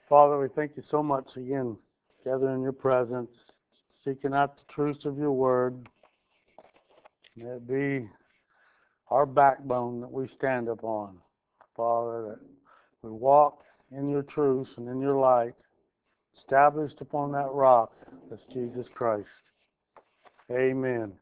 Father, we thank you so much again, gathering in your presence, seeking out the truths of your word. May it be our backbone that we stand upon, Father, that we walk in your truths and in your light, established upon that rock that's Jesus Christ. Amen.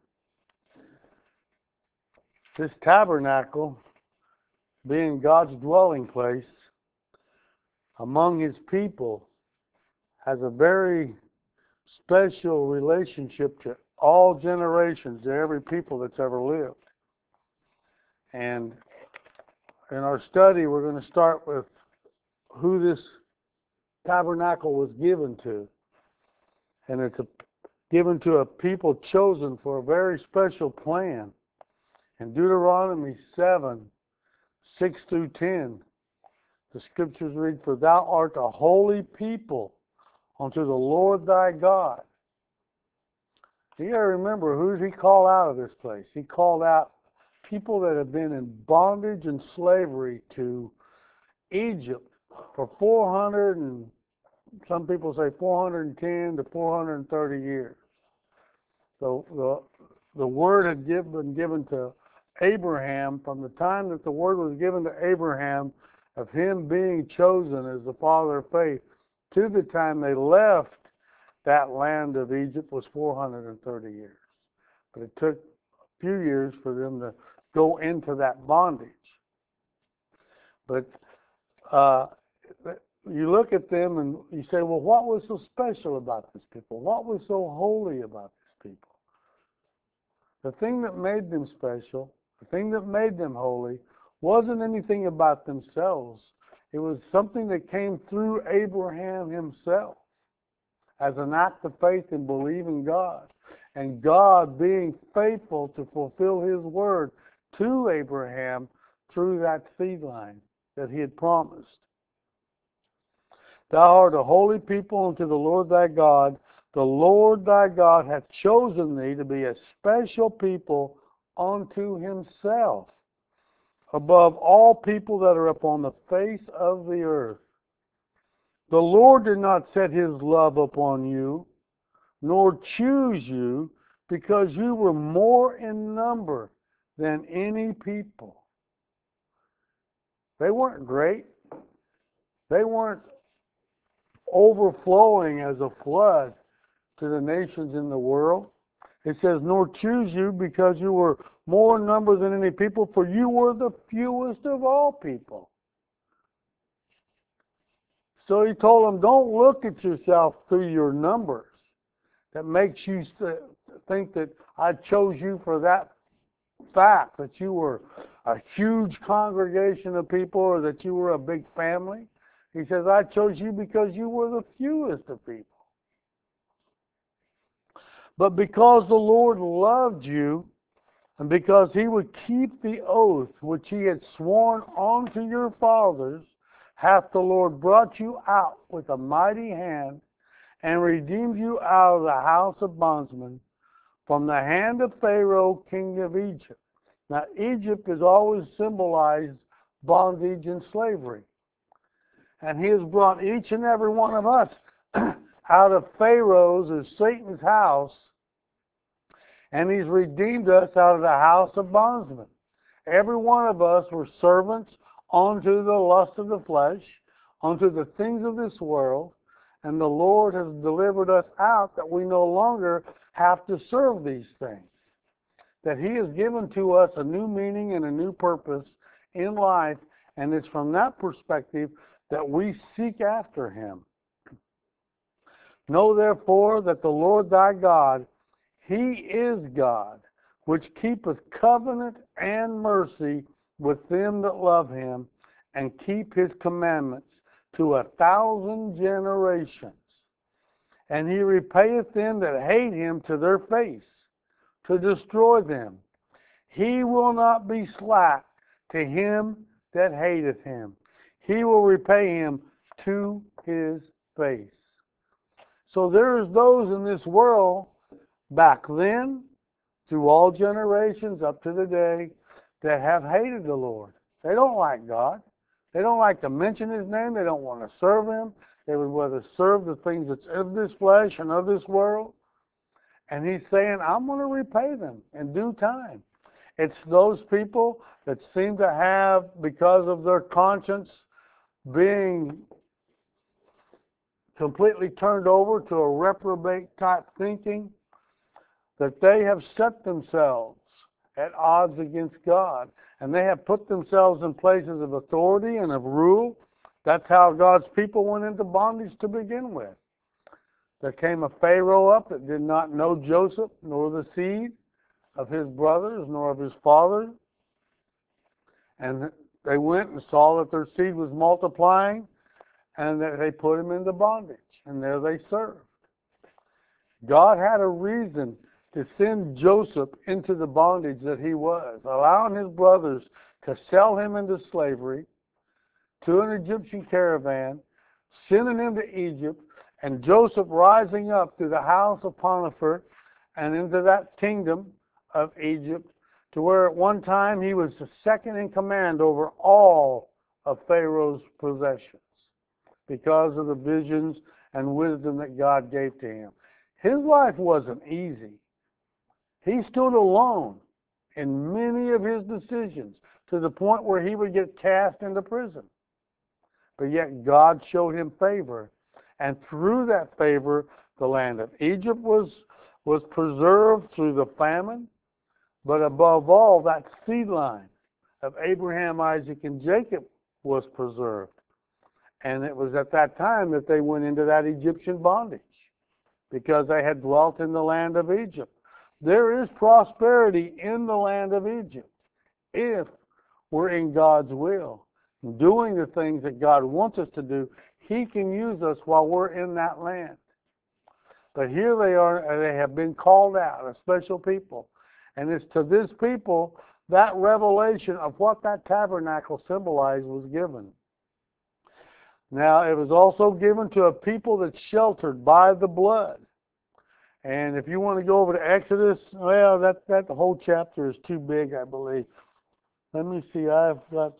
This tabernacle, being God's dwelling place among his people, has a very special relationship to all generations, to every people that's ever lived. And in our study, we're going to start with who this tabernacle was given to. And it's given to a people chosen for a very special plan. In Deuteronomy 7, 6 through 10, the scriptures read, "For thou art a holy people unto the Lord thy God." You got to remember, who did he call out of this place? He called out people that have been in bondage and slavery to Egypt for 400 and some people say 410 to 430 years. So the word had been given to Abraham from the time that the word was given to Abraham of him being chosen as the father of faith to the time they left that land of Egypt was 430 years. But it took a few years for them to go into that bondage. But you look at them and you say, well, what was so special about these people? What was so holy about these people? The thing that made them special, the thing that made them holy, wasn't anything about themselves. It was something that came through Abraham himself as an act of faith in believing God. And God being faithful to fulfill his word to Abraham through that seed line that he had promised. Thou art a holy people unto the Lord thy God. The Lord thy God hath chosen thee to be a special people unto himself, above all people that are upon the face of the earth. The Lord did not set his love upon you, nor choose you, because you were more in number than any people. They weren't great. They weren't overflowing as a flood to the nations in the world. It says, nor choose you because you were more in number than any people, for you were the fewest of all people. So he told them, don't look at yourself through your numbers. That makes you think that I chose you for that fact, that you were a huge congregation of people or that you were a big family. He says, I chose you because you were the fewest of people. But because the Lord loved you, and because he would keep the oath which he had sworn unto your fathers, hath the Lord brought you out with a mighty hand, and redeemed you out of the house of bondmen, from the hand of Pharaoh, king of Egypt. Now, Egypt has always symbolized bondage and slavery. And he has brought each and every one of us out of Pharaoh's or Satan's house, and he's redeemed us out of the house of bondsmen. Every one of us were servants unto the lust of the flesh, unto the things of this world, and the Lord has delivered us out that we no longer have to serve these things. That he has given to us a new meaning and a new purpose in life, and it's from that perspective that we seek after him. Know therefore that the Lord thy God, he is God, which keepeth covenant and mercy with them that love him, and keep his commandments to 1,000 generations. And he repayeth them that hate him to their face, to destroy them. He will not be slack to him that hateth him. He will repay him to his face. So there's those in this world back then, through all generations up to the day, that have hated the Lord. They don't like God. They don't like to mention his name. They don't want to serve him. They would rather serve the things that's of this flesh and of this world. And he's saying, I'm going to repay them in due time. It's those people that seem to have, because of their conscience being completely turned over to a reprobate type thinking, that they have set themselves at odds against God. And they have put themselves in places of authority and of rule. That's how God's people went into bondage to begin with. There came a Pharaoh up that did not know Joseph, nor the seed of his brothers, nor of his father. And they went and saw that their seed was multiplying, and that they put him into bondage. And there they served. God had a reason to send Joseph into the bondage that he was, allowing his brothers to sell him into slavery to an Egyptian caravan, sending him to Egypt, and Joseph rising up through the house of Potiphar and into that kingdom of Egypt, to where at one time he was the second in command over all of Pharaoh's possessions because of the visions and wisdom that God gave to him. His life wasn't easy. He stood alone in many of his decisions to the point where he would get cast into prison. But yet God showed him favor. And through that favor, the land of Egypt was preserved through the famine. But above all, that seed line of Abraham, Isaac, and Jacob was preserved. And it was at that time that they went into that Egyptian bondage, because they had dwelt in the land of Egypt. There is prosperity in the land of Egypt if we're in God's will, doing the things that God wants us to do. He can use us while we're in that land. But here they are, and they have been called out, a special people. And it's to this people that revelation of what that tabernacle symbolized was given. Now, it was also given to a people that's sheltered by the blood. And if you want to go over to Exodus, well, that whole chapter is too big, I believe. Let me see, I've got,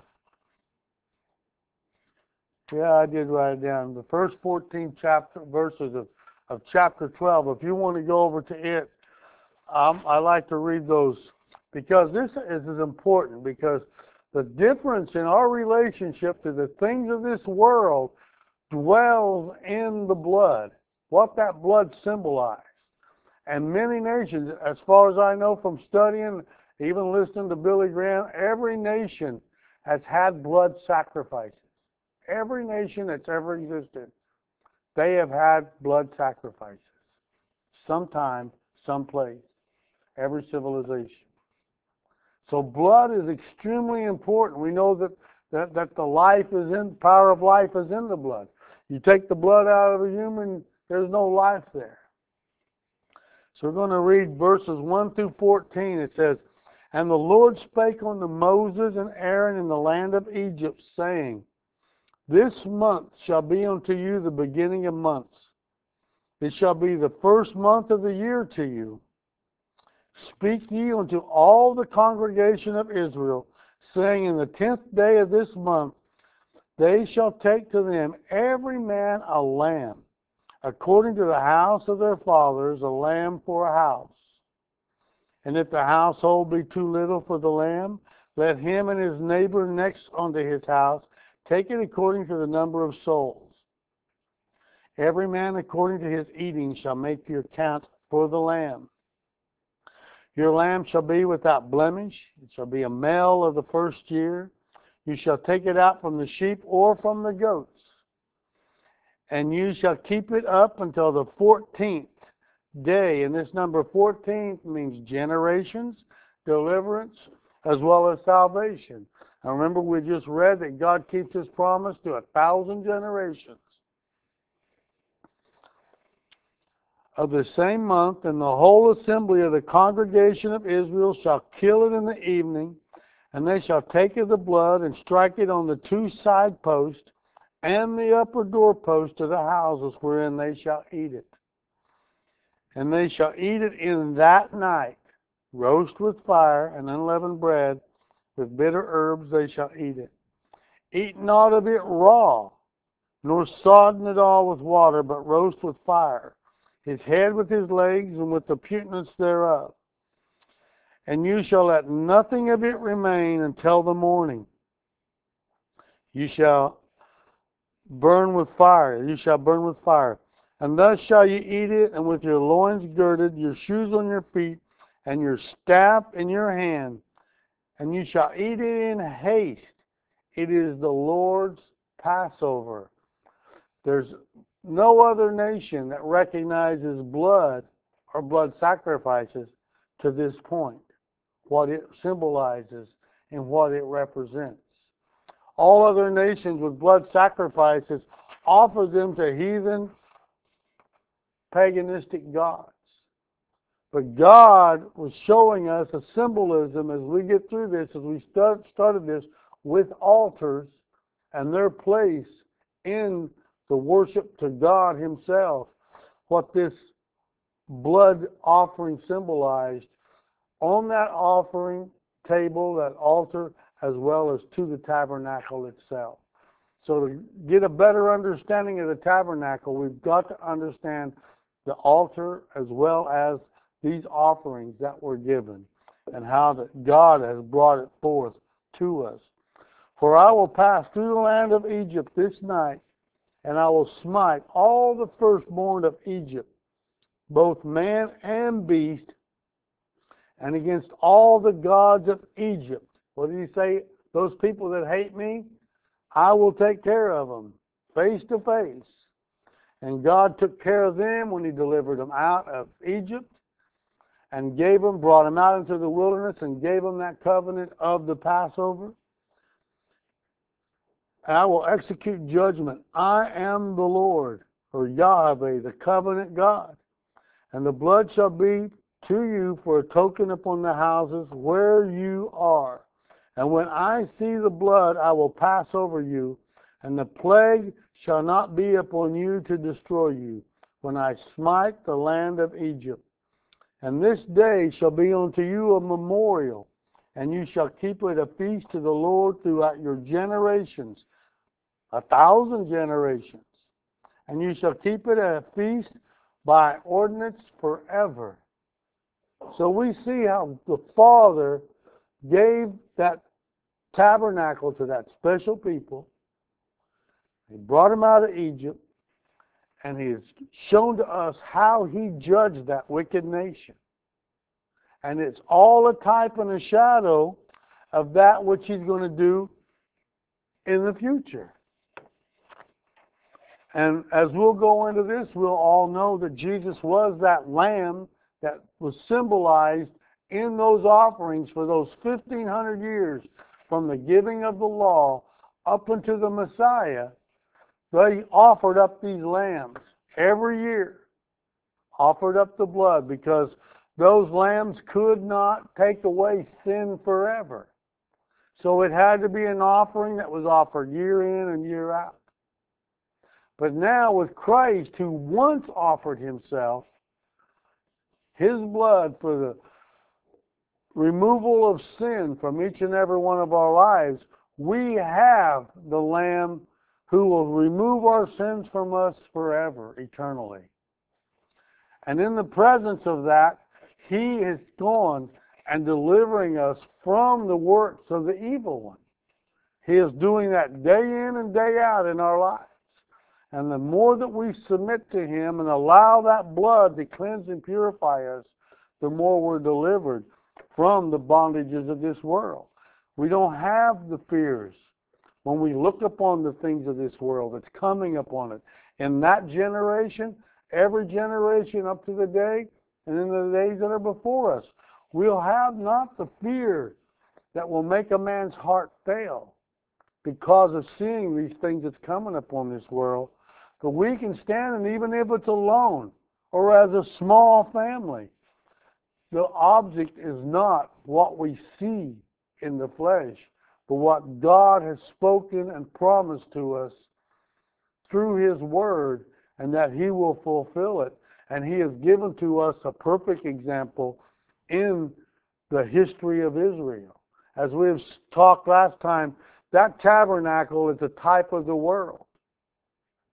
yeah, I did write it down. The first 14 verses of chapter 12, if you want to go over to it, I like to read those, because this is important, because the difference in our relationship to the things of this world dwells in the blood, what that blood symbolized. And many nations, as far as I know from studying, even listening to Billy Graham, every nation has had blood sacrifices. Every nation that's ever existed, they have had blood sacrifices. Sometime, someplace, every civilization. So blood is extremely important. We know that the life is in, power of life is in the blood. You take the blood out of a human, there's no life there. So we're going to read verses 1 through 14. It says, And the Lord spake unto Moses and Aaron in the land of Egypt, saying, This month shall be unto you the beginning of months. It shall be the first month of the year to you. Speak ye unto all the congregation of Israel, saying, In the 10th day of this month they shall take to them every man a lamb, according to the house of their fathers, a lamb for a house. And if the household be too little for the lamb, let him and his neighbor next unto his house take it according to the number of souls. Every man according to his eating shall make your count for the lamb. Your lamb shall be without blemish. It shall be a male of the first year. You shall take it out from the sheep or from the goats. And you shall keep it up until the 14th day. And this number 14 means generations, deliverance, as well as salvation. Now remember, we just read that God keeps his promise to 1,000 generations. Of the same month, and the whole assembly of the congregation of Israel shall kill it in the evening, and they shall take of the blood and strike it on the 2 side posts and the upper doorpost of the houses wherein they shall eat it. And they shall eat it in that night, roast with fire and unleavened bread, with bitter herbs they shall eat it. Eat not of it raw, nor sodden it all with water, but roast with fire, his head with his legs, and with the putenance thereof. And you shall let nothing of it remain until the morning. You shall burn with fire. You shall burn with fire. And thus shall you eat it, and with your loins girded, your shoes on your feet, and your staff in your hand. And you shall eat it in haste. It is the Lord's Passover. There's no other nation that recognizes blood or blood sacrifices to this point, what it symbolizes and what it represents. All other nations with blood sacrifices offer them to heathen, paganistic gods. But God was showing us a symbolism as we get through this, as we started this, with altars and their place in the worship to God Himself, what this blood offering symbolized on that offering table, that altar, as well as to the tabernacle itself. So to get a better understanding of the tabernacle, we've got to understand the altar as well as these offerings that were given and how that God has brought it forth to us. For I will pass through the land of Egypt this night, and I will smite all the firstborn of Egypt, both man and beast, and against all the gods of Egypt. What did he say? Those people that hate me, I will take care of them, face to face. And God took care of them when He delivered them out of Egypt and brought them out into the wilderness and gave them that covenant of the Passover. And I will execute judgment. I am the Lord, or Yahweh, the covenant God. And the blood shall be to you for a token upon the houses where you are. And when I see the blood, I will pass over you, and the plague shall not be upon you to destroy you, when I smite the land of Egypt. And this day shall be unto you a memorial, and you shall keep it a feast to the Lord throughout your generations, 1,000 generations. And you shall keep it a feast by ordinance forever. So we see how the Father gave that tabernacle to that special people. He brought them out of Egypt, and He has shown to us how He judged that wicked nation. And it's all a type and a shadow of that which He's going to do in the future. And as we'll go into this, we'll all know that Jesus was that lamb that was symbolized in those offerings for those 1,500 years from the giving of the law up unto the Messiah. They offered up these lambs every year, offered up the blood, because those lambs could not take away sin forever. So it had to be an offering that was offered year in and year out. But now with Christ, who once offered Himself, His blood for the removal of sin from each and every one of our lives, we have the Lamb who will remove our sins from us forever, eternally. And in the presence of that, He is gone and delivering us from the works of the evil one. He is doing that day in and day out in our lives. And the more that we submit to Him and allow that blood to cleanse and purify us, the more we're delivered from the bondages of this world. We don't have the fears when we look upon the things of this world that's coming upon it. In that generation, every generation up to the day, and in the days that are before us, we'll have not the fear that will make a man's heart fail because of seeing these things that's coming upon this world. But we can stand, and even if it's alone or as a small family, the object is not what we see in the flesh, but what God has spoken and promised to us through His Word, and that He will fulfill it. And He has given to us a perfect example in the history of Israel. As we have talked last time, that tabernacle is a type of the world.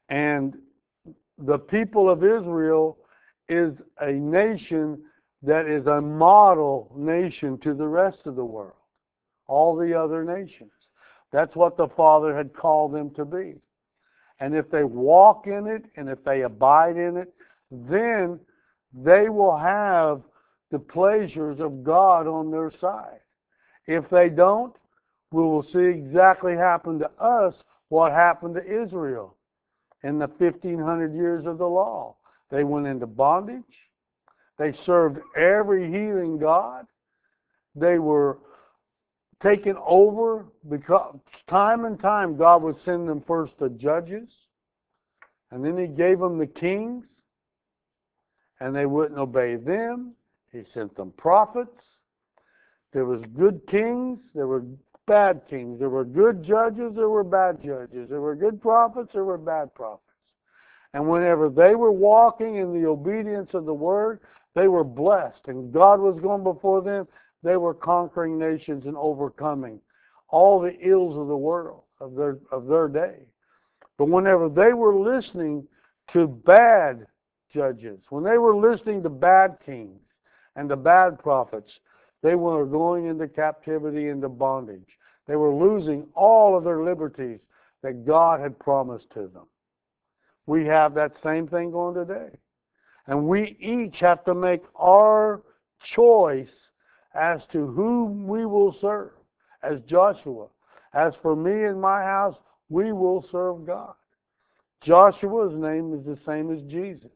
And the people of Israel is a nation that is a model nation to the rest of the world, all the other nations. That's what the Father had called them to be. And if they walk in it and if they abide in it, then they will have the pleasures of God on their side. If they don't, we will see exactly happen to us what happened to Israel in the 1500 years of the law. They went into bondage. They served every heathen god. They were taken over because time and time God would send them first the judges, and then He gave them the kings, and they wouldn't obey them. He sent them prophets. There was good kings, there were bad kings. There were good judges, there were bad judges. There were good prophets, there were bad prophets. And whenever they were walking in the obedience of the Word, they were blessed. And God was going before them. They were conquering nations and overcoming all the ills of the world, of their day. But whenever they were listening to bad judges, when they were listening to bad kings and the bad prophets, they were going into captivity, into bondage. They were losing all of their liberties that God had promised to them. We have that same thing going today. And we each have to make our choice as to whom we will serve. As Joshua, as for me and my house, we will serve God. Joshua's name is the same as Jesus.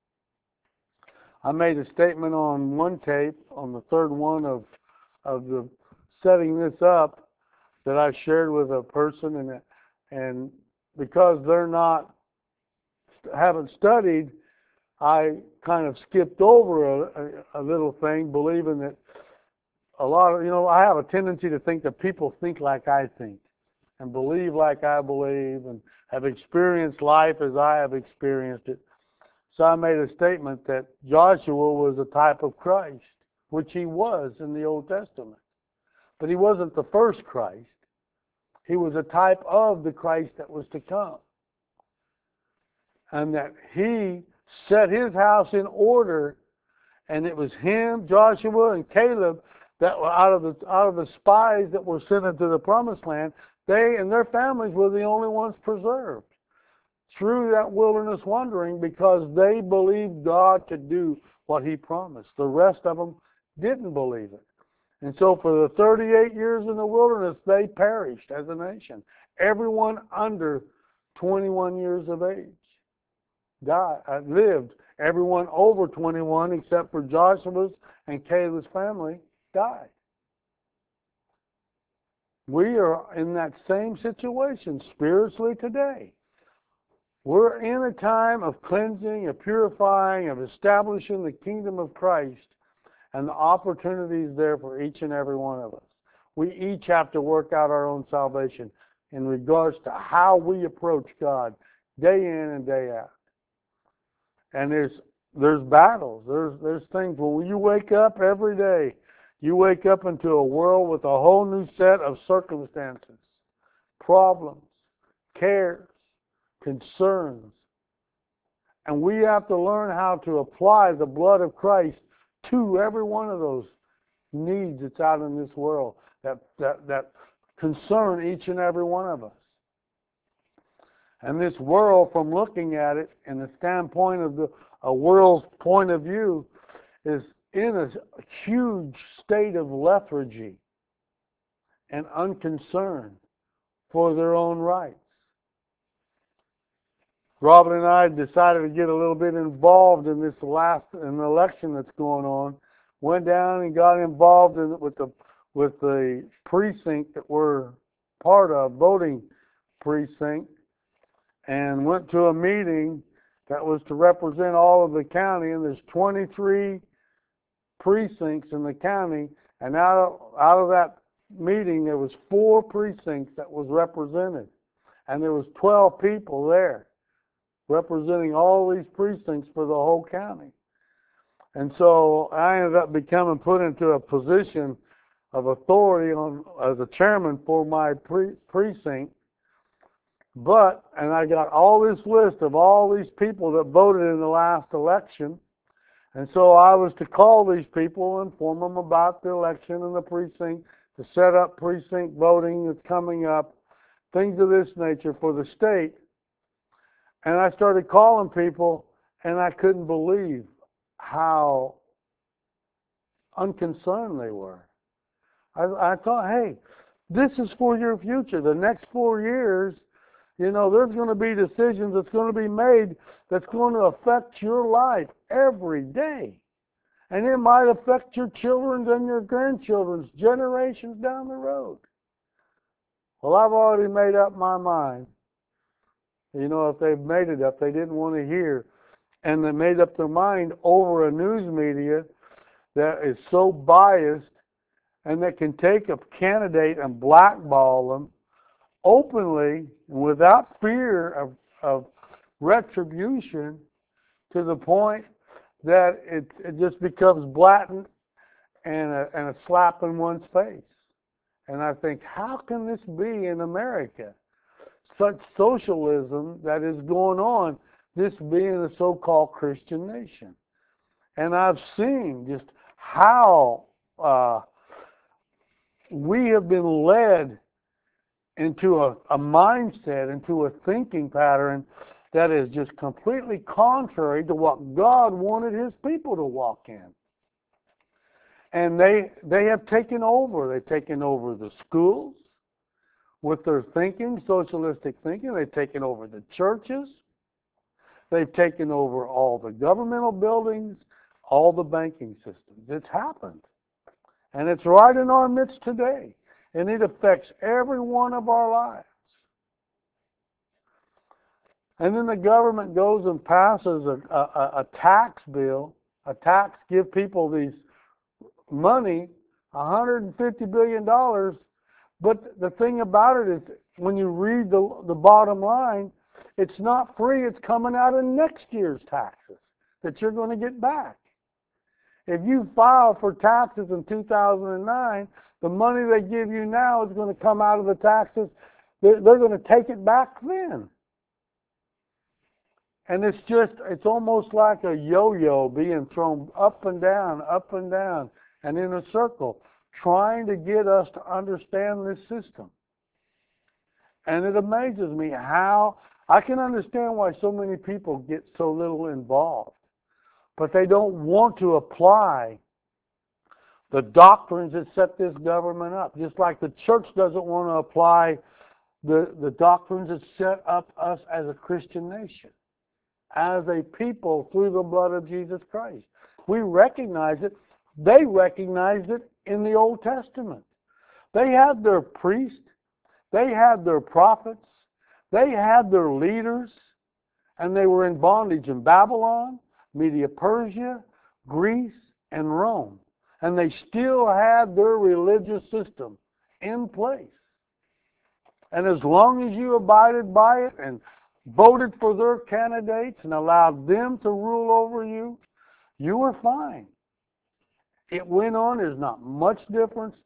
I made a statement on one tape, on the third one of the setting this up, that I shared with a person, and because they're not haven't studied, I kind of skipped over a little thing, believing that a lot of, I have a tendency to think that people think like I think and believe like I believe and have experienced life as I have experienced it. So I made a statement that Joshua was a type of Christ, which he was in the Old Testament. But he wasn't the first Christ. He was a type of the Christ that was to come. And that he set his house in order, and it was him, Joshua, and Caleb that were out of the spies that were sent into the promised land. They and their families were the only ones preserved through that wilderness wandering because they believed God could do what He promised. The rest of them didn't believe it. And so for the 38 years in the wilderness, they perished as a nation. Everyone under 21 years of age lived. Everyone over 21, except for Joshua's and Caleb's family, died. We are in that same situation spiritually today. We're in a time of cleansing, of purifying, of establishing the kingdom of Christ, and the opportunities there for each and every one of us. We each have to work out our own salvation in regards to how we approach God day in and day out. And there's battles. There's things. When you wake up every day, you wake up into a world with a whole new set of circumstances, problems, cares, concerns. And we have to learn how to apply the blood of Christ to every one of those needs that's out in this world that concern each and every one of us. And this world, from looking at it in the standpoint of a world's point of view, is in a huge state of lethargy and unconcern for their own rights. Robin and I decided to get a little bit involved in this in the election that's going on. Went down and got involved with the precinct that we're part of, voting precinct, and went to a meeting that was to represent all of the county. And there's 23 precincts in the county, and out of that meeting there was 4 precincts that was represented, and there was 12 people there representing all these precincts for the whole county. And so I ended up becoming put into a position of authority as a chairman for my precinct. And I got all this list of all these people that voted in the last election. And so I was to call these people and inform them about the election and the precinct, to set up precinct voting that's coming up, things of this nature for the state. And I started calling people, and I couldn't believe how unconcerned they were. I thought, hey, this is for your future. The next 4 years, there's going to be decisions that's going to be made that's going to affect your life every day. And it might affect your children's and your grandchildren's generations down the road. Well, I've already made up my mind. If they've made it up, they didn't want to hear. And they made up their mind over a news media that is so biased and that can take a candidate and blackball them openly and without fear of retribution, to the point that it just becomes blatant and a slap in one's face. And I think, how can this be in America? Such socialism that is going on, this being a so-called Christian nation. And I've seen just how we have been led into a mindset, into a thinking pattern that is just completely contrary to what God wanted his people to walk in. And they have taken over. They've taken over the schools with their thinking, socialistic thinking. They've taken over the churches. They've taken over all the governmental buildings, all the banking systems. It's happened. And it's right in our midst today. And it affects every one of our lives. And then the government goes and passes a tax bill, give people these money, $150 billion. But the thing about it is, when you read the bottom line, it's not free. It's coming out of next year's taxes that you're going to get back. If you file for taxes in 2009, the money they give you now is going to come out of the taxes. They're going to take it back then. And it's almost like a yo-yo being thrown up and down, and in a circle, trying to get us to understand this system. And it amazes me how I can understand why so many people get so little involved, but they don't want to apply the doctrines that set this government up, just like the church doesn't want to apply the doctrines that set up us as a Christian nation, as a people through the blood of Jesus Christ. We recognize it. They recognized it in the Old Testament. They had their priests. They had their prophets. They had their leaders. And they were in bondage in Babylon, Media Persia, Greece, and Rome. And they still had their religious system in place. And as long as you abided by it and voted for their candidates and allowed them to rule over you, you were fine. It went on. There's not much difference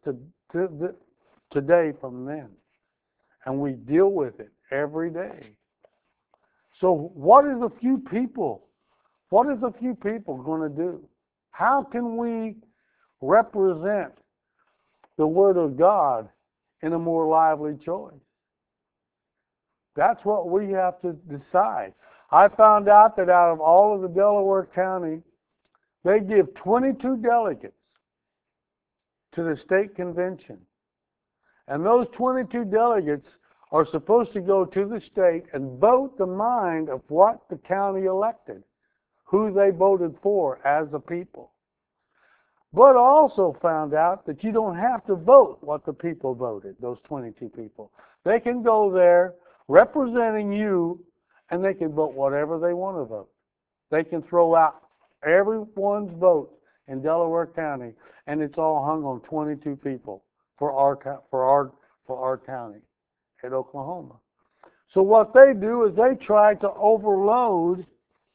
today from then. And we deal with it every day. So what is a few people going to do? How can we represent the Word of God in a more lively choice? That's what we have to decide. I found out that out of all of the Delaware County, they give 22 delegates to the state convention. And those 22 delegates are supposed to go to the state and vote the mind of what the county elected, who they voted for as a people. But also found out that you don't have to vote what the people voted, those 22 people. They can go there representing you, and they can vote whatever they want to vote. They can throw out everyone's vote in Delaware County, and it's all hung on 22 people for our county at Oklahoma. So what they do is they try to overload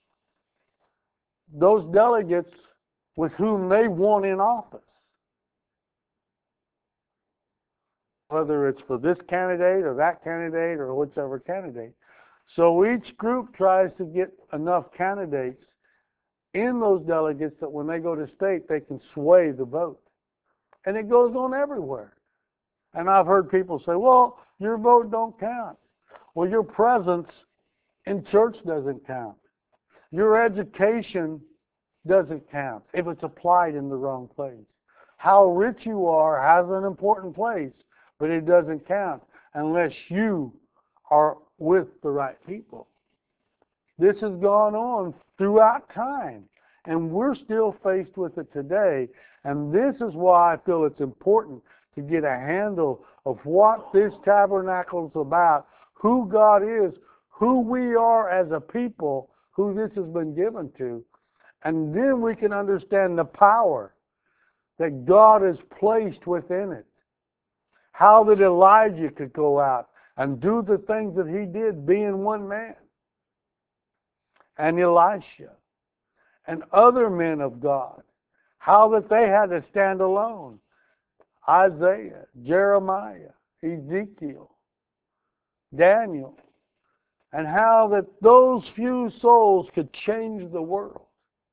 those delegates with whom they want in office. whether it's for this candidate or that candidate or whichever candidate. So each group tries to get enough candidates in those delegates that when they go to state, they can sway the vote. And it goes on everywhere. And I've heard people say, well, your vote don't count. Well, your presence in church doesn't count. Your education doesn't count if it's applied in the wrong place. How rich you are has an important place, but it doesn't count unless you are with the right people. This has gone on throughout time, and we're still faced with it today. And this is why I feel it's important to get a handle of what this tabernacle is about, who God is, who we are as a people, who this has been given to. And then we can understand the power that God has placed within it. How that Elijah could go out and do the things that he did, being one man. And Elisha and other men of God, how that they had to stand alone. Isaiah, Jeremiah, Ezekiel, Daniel, and how that those few souls could change the world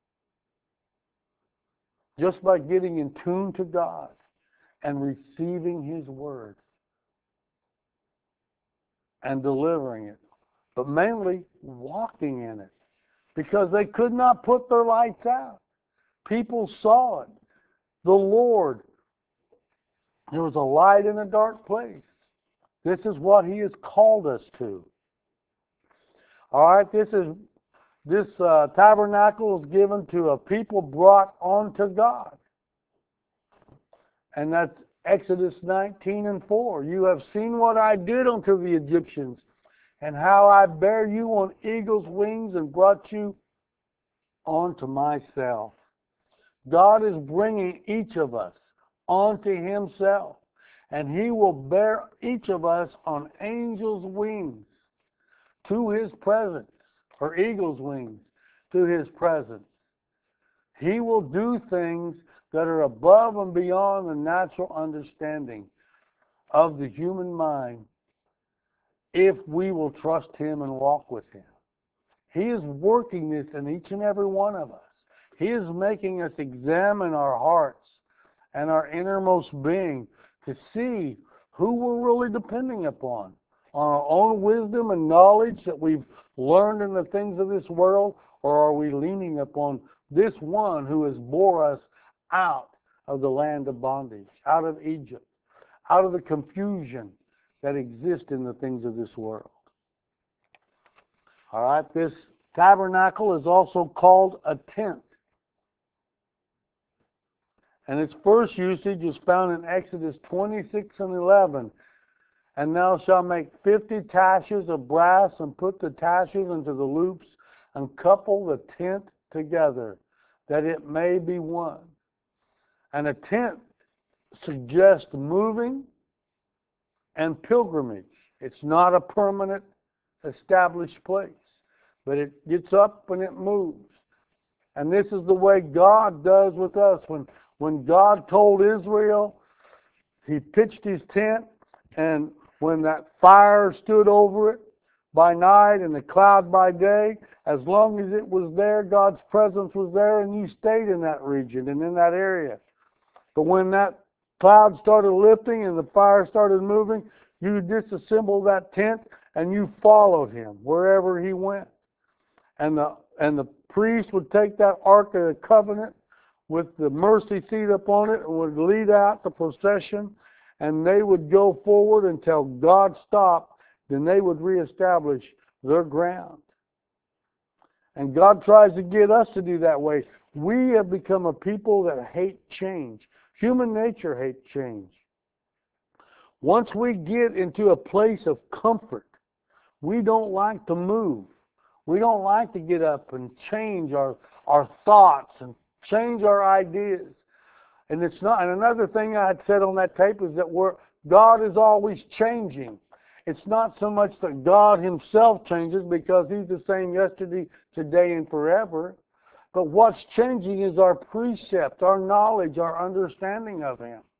just by getting in tune to God and receiving His Word and delivering it, but mainly walking in it, because they could not put their lights out. People saw it. The Lord, there was a light in a dark place. This is what He has called us to. All right, this tabernacle is given to a people brought onto God. And that's Exodus 19:4. You have seen what I did unto the Egyptians, and how I bare you on eagle's wings and brought you onto myself. God is bringing each of us onto Himself, and He will bear each of us on angel's wings to His presence, or eagle's wings to His presence. He will do things that are above and beyond the natural understanding of the human mind if we will trust Him and walk with Him. He is working this in each and every one of us. He is making us examine our hearts and our innermost being to see who we're really depending upon. On our own wisdom and knowledge that we've learned in the things of this world, or are we leaning upon this one who has bore us out of the land of bondage, out of Egypt, out of the confusion that exists in the things of this world? All right, this tabernacle is also called a tent. And its first usage is found in Exodus 26:11. And thou shalt make 50 taches of brass, and put the taches into the loops, and couple the tent together, that it may be one. And a tent suggests moving and pilgrimage. It's not a permanent, established place, but it gets up and it moves. And this is the way God does with us. When God told Israel, He pitched His tent, and when that fire stood over it by night and the cloud by day, as long as it was there, God's presence was there, and you stayed in that region and in that area. But when that cloud started lifting and the fire started moving, you disassembled that tent and you followed Him wherever He went. And the priest would take that Ark of the Covenant with the mercy seat upon it and would lead out the procession, and they would go forward until God stopped. Then they would reestablish their ground. And God tries to get us to do that way. We have become a people that hate change. Human nature hates change. Once we get into a place of comfort, we don't like to move. We don't like to get up and change our thoughts and change our ideas. And it's not. And another thing I had said on that tape is that God is always changing. It's not so much that God Himself changes, because He's the same yesterday, today, and forever. But what's changing is our precept, our knowledge, our understanding of Him.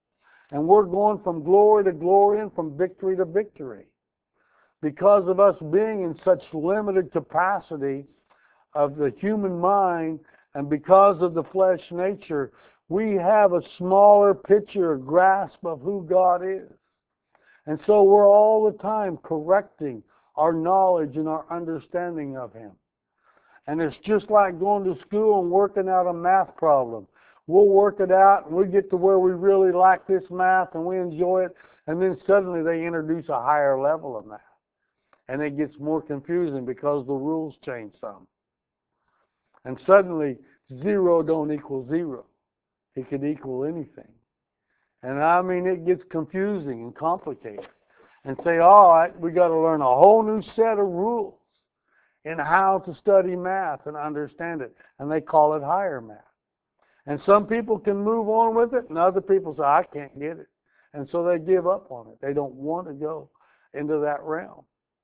And we're going from glory to glory and from victory to victory. Because of us being in such limited capacity of the human mind, and because of the flesh nature, we have a smaller picture, grasp of who God is. And so we're all the time correcting our knowledge and our understanding of Him. And it's just like going to school and working out a math problem. We'll work it out and we get to where we really like this math and we enjoy it, and then suddenly they introduce a higher level of math. And it gets more confusing because the rules change some. And suddenly, 0 don't equal 0. It could equal anything. And I mean, it gets confusing and complicated. And say, all right, we got to learn a whole new set of rules in how to study math and understand it. And they call it higher math. And some people can move on with it, and other people say, I can't get it. And so they give up on it. They don't want to go into that realm.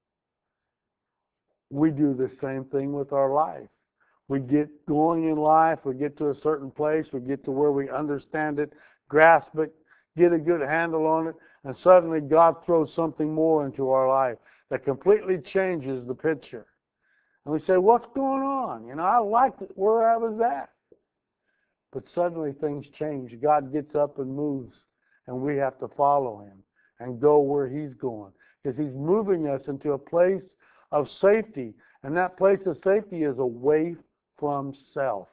We do the same thing with our life. We get going in life, we get to a certain place, we get to where we understand it, grasp it, get a good handle on it, and suddenly God throws something more into our life that completely changes the picture. And we say, what's going on? You know, I liked it where I was at. But suddenly things change. God gets up and moves, and we have to follow Him and go where He's going. Because He's moving us into a place of safety. And that place of safety is away from self.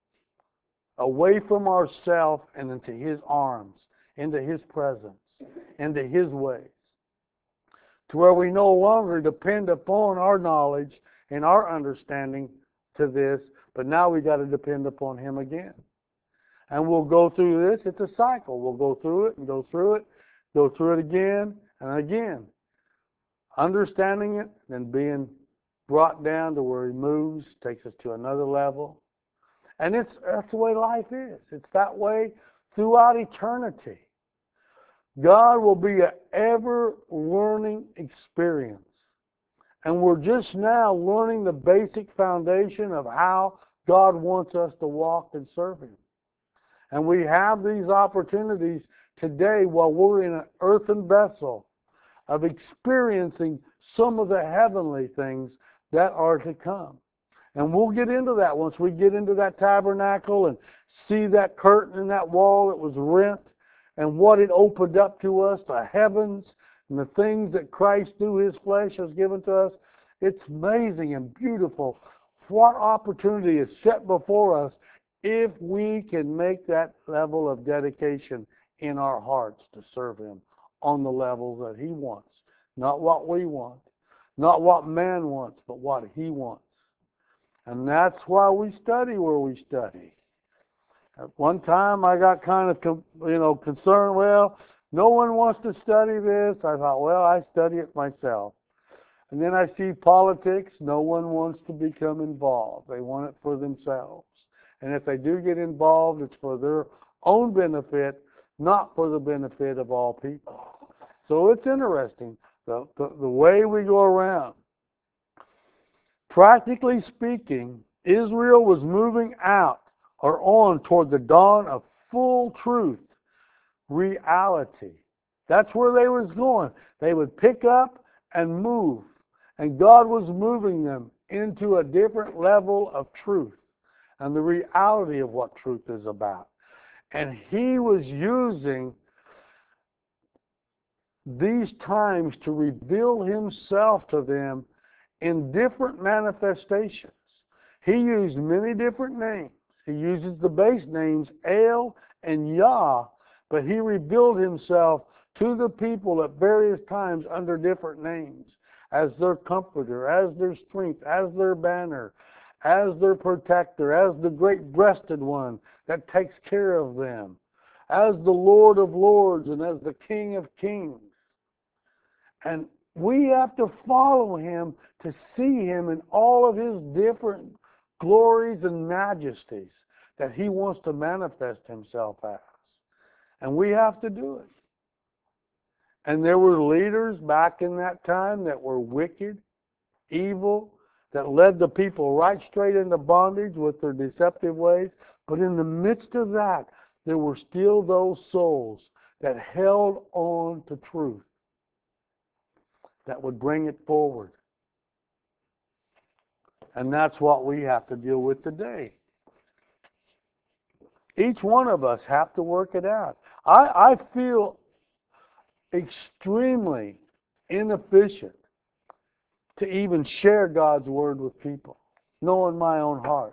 Away from ourself and into His arms, into His presence, into His ways. To where we no longer depend upon our knowledge and our understanding to this, but now we got to depend upon Him again. And we'll go through this. It's a cycle. We'll go through it and go through it again and again. Understanding it, then being brought down to where He moves, takes us to another level. And that's the way life is. It's that way throughout eternity. God will be an ever-learning experience. And we're just now learning the basic foundation of how God wants us to walk and serve Him. And we have these opportunities today while we're in an earthen vessel of experiencing some of the heavenly things that are to come. And we'll get into that once we get into that tabernacle and see that curtain in that wall that was rent and what it opened up to us, the heavens and the things that Christ through His flesh has given to us. It's amazing and beautiful what opportunity is set before us if we can make that level of dedication in our hearts to serve Him on the level that He wants. Not what we want, not what man wants, but what He wants. And that's why we study where we study. At one time I got kind of concerned, well, no one wants to study this. I thought, well, I study it myself. And then I see politics, no one wants to become involved. They want it for themselves. And if they do get involved, it's for their own benefit, not for the benefit of all people. So it's interesting, the way we go around. Practically speaking, Israel was moving out or on toward the dawn of full truth, reality. That's where they was going. They would pick up and move. And God was moving them into a different level of truth and the reality of what truth is about. And He was using these times to reveal Himself to them in different manifestations. He used many different names. He uses the base names El and Yah, but He revealed Himself to the people at various times under different names, as their comforter, as their strength, as their banner, as their protector, as the great-breasted one that takes care of them, as the Lord of lords and as the King of kings. And we have to follow Him to see Him in all of His different glories and majesties that He wants to manifest Himself as. And we have to do it. And there were leaders back in that time that were wicked, evil, that led the people right straight into bondage with their deceptive ways. But in the midst of that, there were still those souls that held on to truth, that would bring it forward. And that's what we have to deal with today. Each one of us have to work it out. I feel extremely inefficient to even share God's word with people, knowing my own heart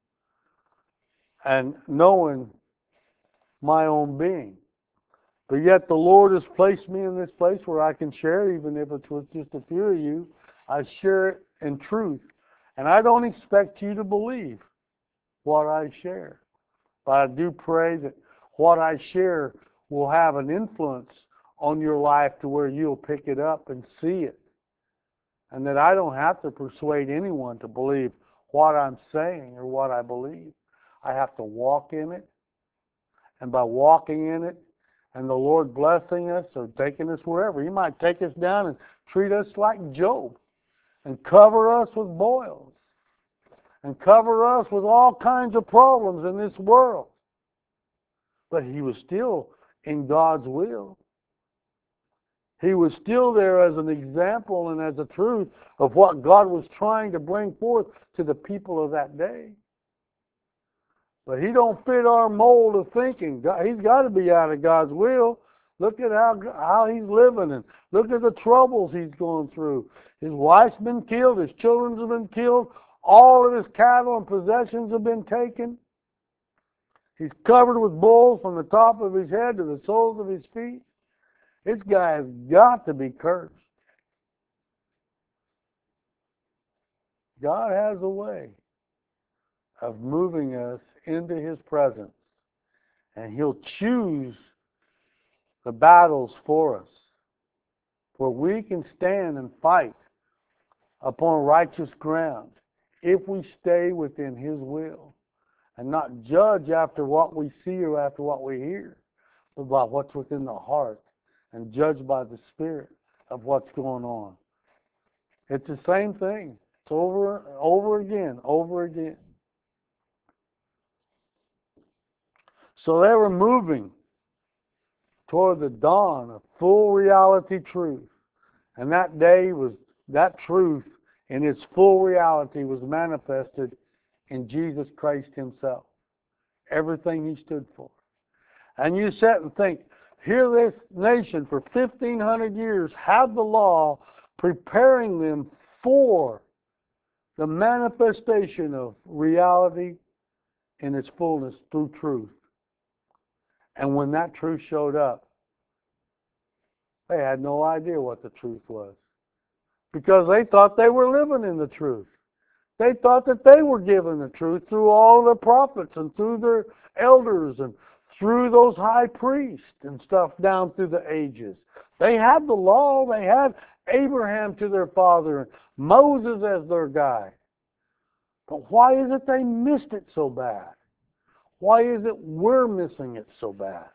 and knowing my own being. But yet the Lord has placed me in this place where I can share, even if it's with just a few of you. I share it in truth. And I don't expect you to believe what I share. But I do pray that what I share will have an influence on your life to where you'll pick it up and see it. And that I don't have to persuade anyone to believe what I'm saying or what I believe. I have to walk in it. And by walking in it, and the Lord blessing us or taking us wherever, He might take us down and treat us like Job and cover us with boils and cover us with all kinds of problems in this world. But He was still in God's will. He was still there as an example and as a truth of what God was trying to bring forth to the people of that day. But He don't fit our mold of thinking. He's got to be out of God's will. Look at how he's living, and look at the troubles he's going through. His wife's been killed. His children have been killed. All of his cattle and possessions have been taken. He's covered with bulls from the top of his head to the soles of his feet. This guy has got to be cursed. God has a way of moving us into His presence, and He'll choose the battles for us, where we can stand and fight upon righteous ground if we stay within His will and not judge after what we see or after what we hear, but by what's within the heart and judge by the Spirit of what's going on. It's the same thing. It's over again, over again. So they were moving toward the dawn of full reality truth. And that day was, that truth in its full reality was manifested in Jesus Christ Himself. Everything He stood for. And you sit and think, here this nation for 1,500 years had the law preparing them for the manifestation of reality in its fullness through truth. And when that truth showed up, they had no idea what the truth was, because they thought they were living in the truth. They thought that they were given the truth through all the prophets and through their elders and through those high priests and stuff down through the ages. They had the law. They had Abraham to their father and Moses as their guide. But why is it they missed it so bad? Why is it we're missing it so bad?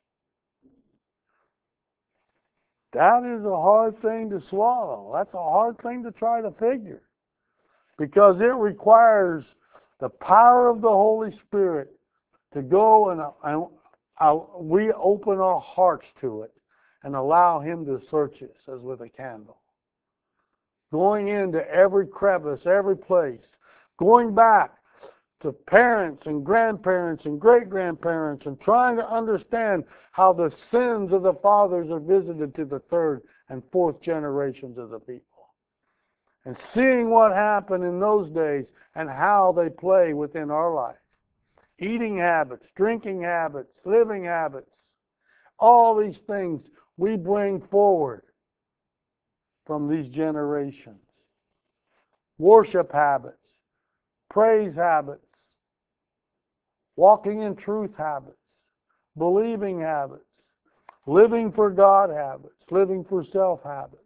That is a hard thing to swallow. That's a hard thing to try to figure, because it requires the power of the Holy Spirit to go and we open our hearts to it and allow Him to search us as with a candle. Going into every crevice, every place, going back to parents and grandparents and great-grandparents and trying to understand how the sins of the fathers are visited to the third and fourth generations of the people. And seeing what happened in those days and how they play within our life. Eating habits, drinking habits, living habits, all these things we bring forward from these generations. Worship habits, praise habits, walking in truth habits, believing habits, living for God habits, living for self habits.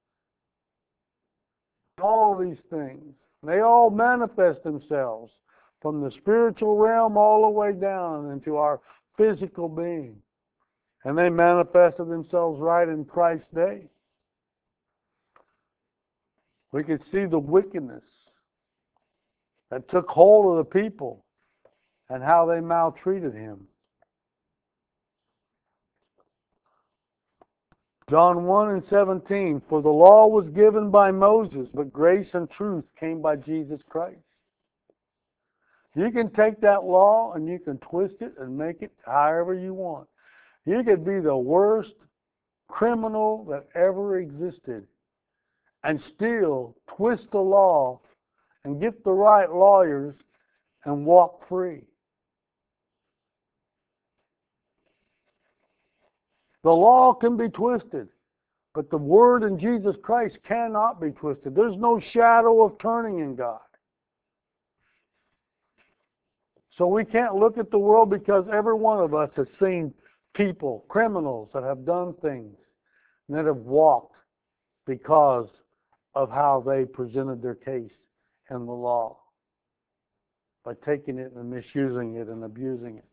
All these things, they all manifest themselves from the spiritual realm all the way down into our physical being. And they manifested themselves right in Christ's day. We could see the wickedness that took hold of the people and how they maltreated Him. John 1:17, for the law was given by Moses, but grace and truth came by Jesus Christ. You can take that law and you can twist it and make it however you want. You could be the worst criminal that ever existed and still twist the law and get the right lawyers and walk free. The law can be twisted, but the word in Jesus Christ cannot be twisted. There's no shadow of turning in God. So we can't look at the world, because every one of us has seen people, criminals, that have done things and that have walked because of how they presented their case in the law, by taking it and misusing it and abusing it.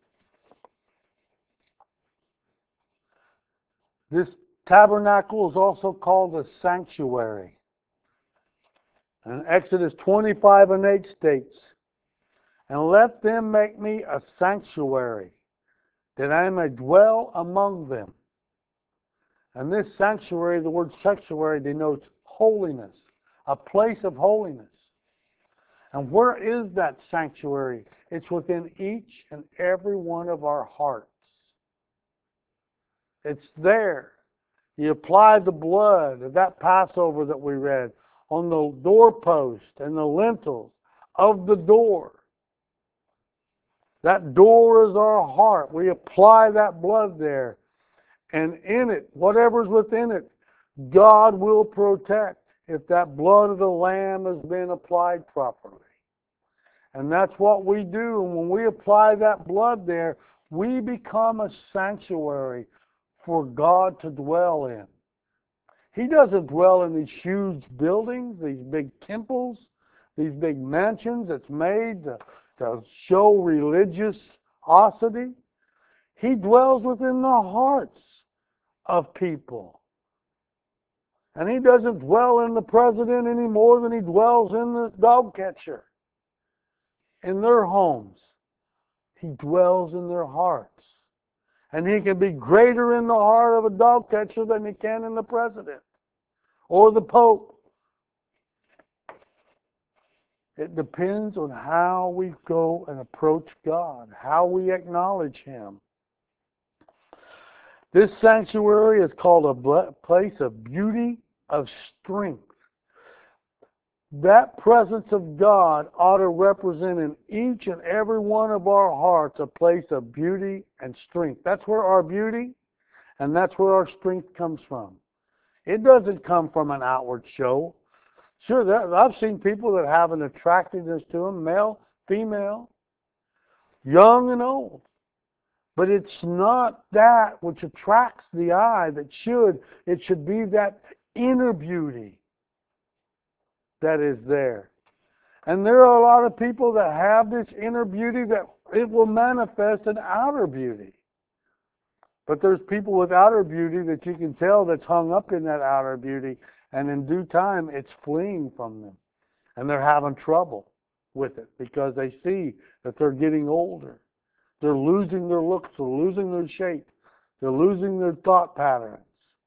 This tabernacle is also called a sanctuary. And Exodus 25:8 states, and let them make me a sanctuary, that I may dwell among them. And this sanctuary, the word sanctuary, denotes holiness, a place of holiness. And where is that sanctuary? It's within each and every one of our hearts. It's there. You apply the blood of that Passover that we read on the doorpost and the lintels of the door. That door is our heart. We apply that blood there. And in it, whatever's within it, God will protect if that blood of the Lamb has been applied properly. And that's what we do. And when we apply that blood there, we become a sanctuary for God to dwell in. He doesn't dwell in these huge buildings, these big temples, these big mansions that's made to show religiosity. He dwells within the hearts of people. And he doesn't dwell in the president any more than he dwells in the dog catcher, in their homes. He dwells in their hearts. And he can be greater in the heart of a dog catcher than he can in the president or the Pope. It depends on how we go and approach God, how we acknowledge him. This sanctuary is called a place of beauty, of strength. That presence of God ought to represent in each and every one of our hearts a place of beauty and strength. That's where our beauty and that's where our strength comes from. It doesn't come from an outward show. Sure, I've seen people that have an attractiveness to them, male, female, young and old. But it's not that which attracts the eye it should be that inner beauty that is there. And there are a lot of people that have this inner beauty that it will manifest in outer beauty. But there's people with outer beauty that you can tell that's hung up in that outer beauty, and in due time it's fleeing from them. And they're having trouble with it because they see that they're getting older. They're losing their looks, they're losing their shape, they're losing their thought patterns.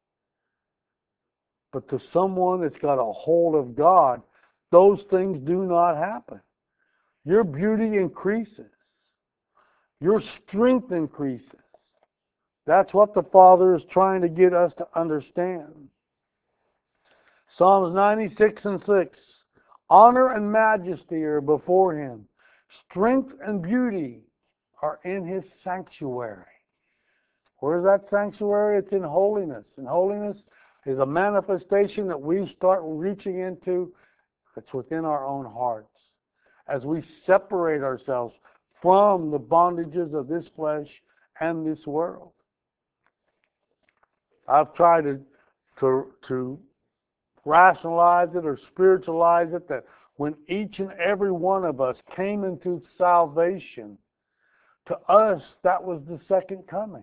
But to someone that's got a hold of God, those things do not happen. Your beauty increases. Your strength increases. That's what the Father is trying to get us to understand. Psalms 96:6. Honor and majesty are before him. Strength and beauty are in his sanctuary. Where is that sanctuary? It's in holiness. And holiness is a manifestation that we start reaching into that's within our own hearts. As we separate ourselves from the bondages of this flesh and this world. I've tried to rationalize it or spiritualize it that when each and every one of us came into salvation, to us that was the second coming.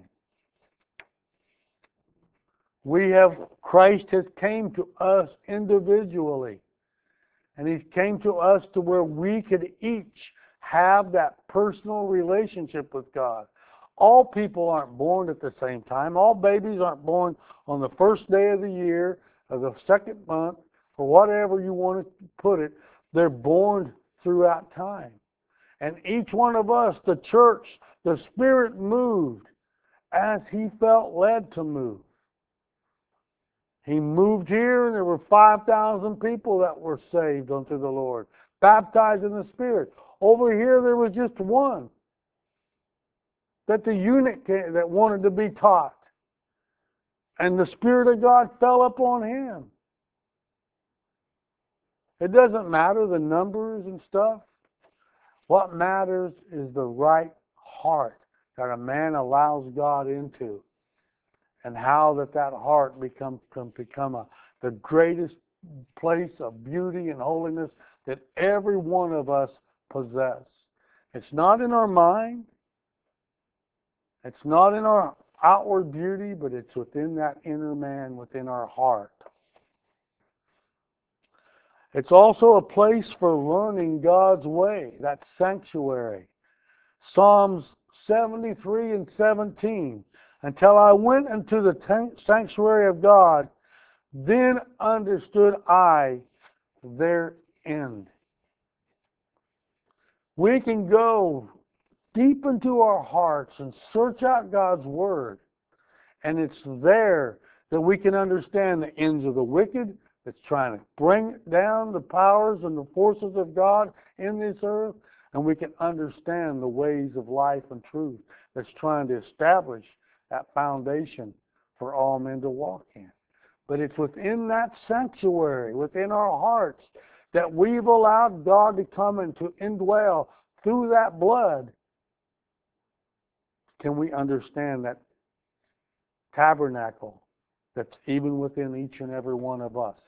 Christ has came to us individually, and he came to us to where we could each have that personal relationship with God. All people aren't born at the same time. All babies aren't born on the first day of the year or the second month or whatever you want to put it. They're born throughout time. And each one of us, the church, the Spirit moved as He felt led to move. He moved here and there were 5,000 people that were saved unto the Lord, baptized in the Spirit. Over here there was just one, that the eunuch that wanted to be taught. And the Spirit of God fell upon him. It doesn't matter the numbers and stuff. What matters is the right heart that a man allows God into, and how that heart can become the greatest place of beauty and holiness that every one of us possess. It's not in our mind. It's not in our outward beauty, but it's within that inner man, within our heart. It's also a place for learning God's way, that sanctuary. Psalms 73 and 17. Until I went into the sanctuary of God, then understood I their end. We can go deep into our hearts and search out God's Word. And it's there that we can understand the ends of the wicked that's trying to bring down the powers and the forces of God in this earth. And we can understand the ways of life and truth that's trying to establish that foundation for all men to walk in. But it's within that sanctuary, within our hearts, that we've allowed God to come and to indwell through that blood. Can we understand that tabernacle that's even within each and every one of us?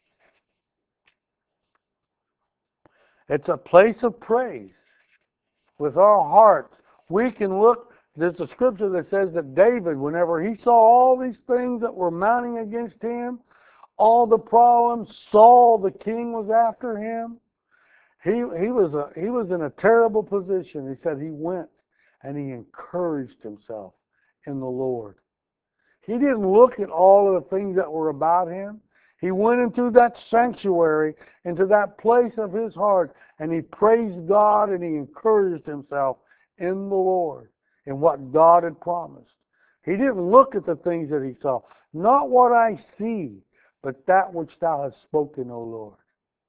It's a place of praise. With our hearts, we can look. There's a scripture that says that David, whenever he saw all these things that were mounting against him, all the problems, Saul the king was after him, he was in a terrible position. He said he went and he encouraged himself in the Lord. He didn't look at all of the things that were about him. He went into that sanctuary, into that place of his heart, and he praised God and he encouraged himself in the Lord, in what God had promised. He didn't look at the things that he saw. Not what I see, but that which thou hast spoken, O Lord.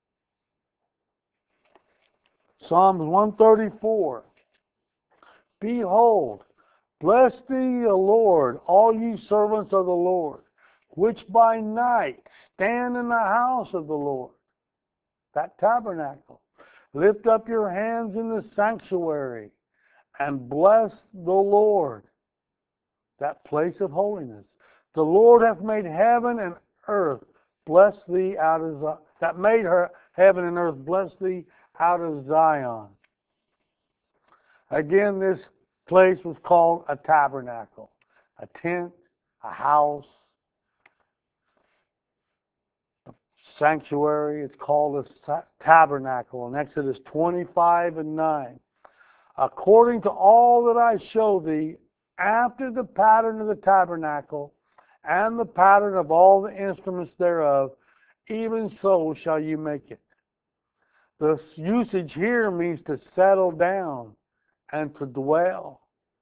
Psalms 134. Behold, bless thee, O Lord, all ye servants of the Lord, which by night stand in the house of the Lord, that tabernacle. Lift up your hands in the sanctuary and bless the Lord, that place of holiness. The Lord hath made heaven and earth. Bless thee out of that made her heaven and earth. Bless thee out of Zion. Again, this place was called a tabernacle, a tent, a house, a sanctuary. It's called a tabernacle in Exodus 25 and 9. According to all that I show thee, after the pattern of the tabernacle and the pattern of all the instruments thereof, even so shall you make it. The usage here means to settle down and to dwell.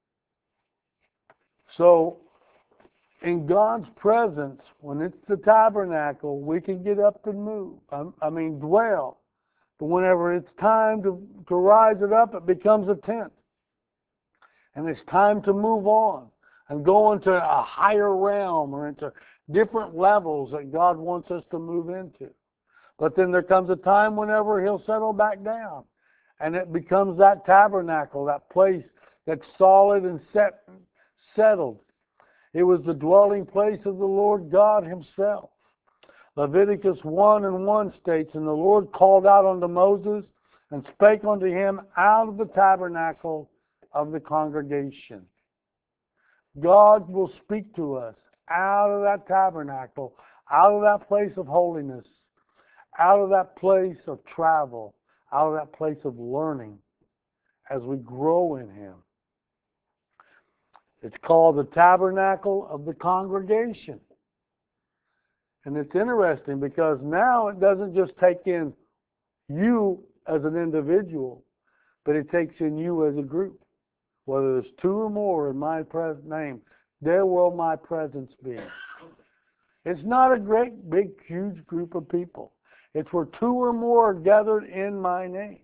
So, in God's presence, when it's the tabernacle, we can get up and move. Dwell. But whenever it's time to rise it up, it becomes a tent. And it's time to move on and go into a higher realm or into different levels that God wants us to move into. But then there comes a time whenever He'll settle back down. And it becomes that tabernacle, that place that's solid and settled. It was the dwelling place of the Lord God Himself. Leviticus 1 and 1 states, And the Lord called out unto Moses and spake unto him out of the tabernacle of the congregation. God will speak to us out of that tabernacle, out of that place of holiness, out of that place of travel, out of that place of learning as we grow in Him. It's called the tabernacle of the congregation. And it's interesting because now it doesn't just take in you as an individual, but it takes in you as a group. Whether there's two or more in my name, there will my presence be. It's not a great, big, huge group of people. It's where two or more are gathered in my name.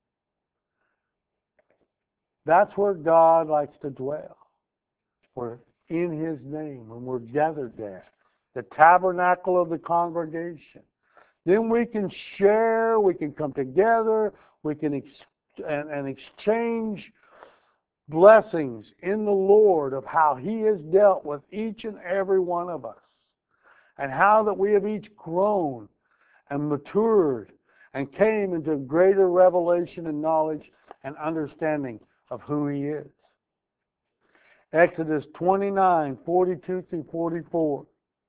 That's where God likes to dwell. We're in His name when we're gathered there. The tabernacle of the congregation. Then we can share, we can come together, we can exchange blessings in the Lord of how He has dealt with each and every one of us. And how that we have each grown and matured and came into greater revelation and knowledge and understanding of who He is. Exodus 29:42 through 44.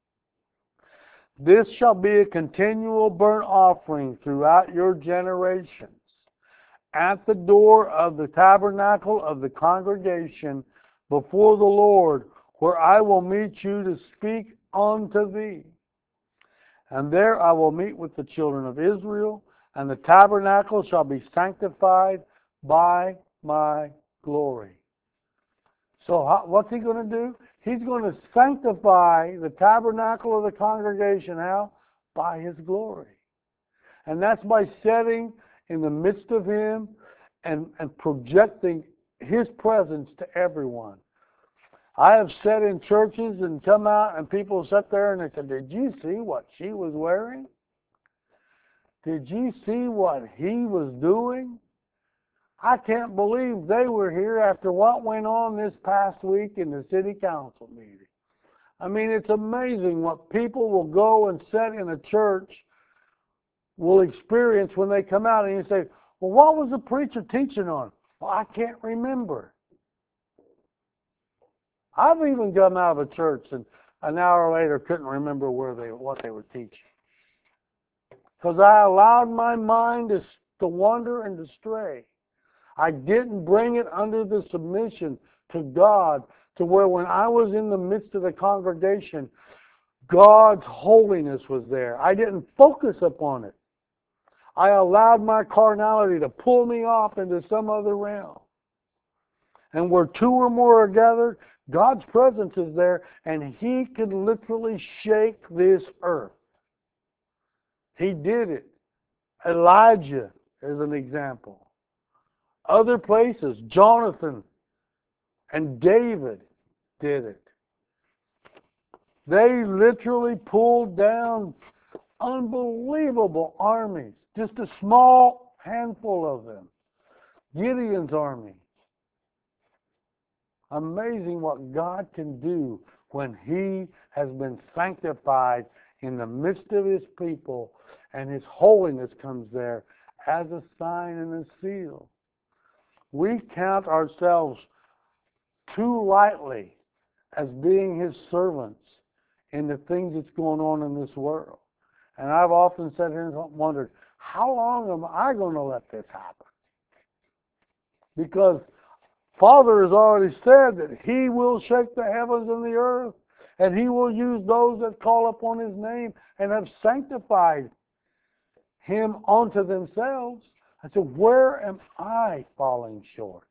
This shall be a continual burnt offering throughout your generations, at the door of the tabernacle of the congregation before the Lord, where I will meet you to speak unto thee. And there I will meet with the children of Israel, and the tabernacle shall be sanctified by my glory. So what's He going to do? He's going to sanctify the tabernacle of the congregation. How? By His glory. And that's by setting in the midst of Him and projecting His presence to everyone. I have sat in churches and come out and people sat there and they said, did you see what she was wearing? Did you see what he was doing? I can't believe they were here after what went on this past week in the city council meeting. I mean, it's amazing what people will go and sit in a church will experience when they come out and you say, well, what was the preacher teaching on? Well, I can't remember. I've even come out of a church and an hour later couldn't remember what they were teaching. Because I allowed my mind to wander and to stray. I didn't bring it under the submission to God, to where when I was in the midst of the congregation, God's holiness was there. I didn't focus upon it. I allowed my carnality to pull me off into some other realm. And where two or more are gathered, God's presence is there, and He can literally shake this earth. He did it. Elijah is an example. Other places, Jonathan and David did it. They literally pulled down unbelievable armies, just a small handful of them. Gideon's army. Amazing what God can do when He has been sanctified in the midst of His people and His holiness comes there as a sign and a seal. We count ourselves too lightly as being His servants in the things that's going on in this world. And I've often sat here and wondered, how long am I going to let this happen? Because Father has already said that He will shake the heavens and the earth, and He will use those that call upon His name and have sanctified Him unto themselves. I said, where am I falling short?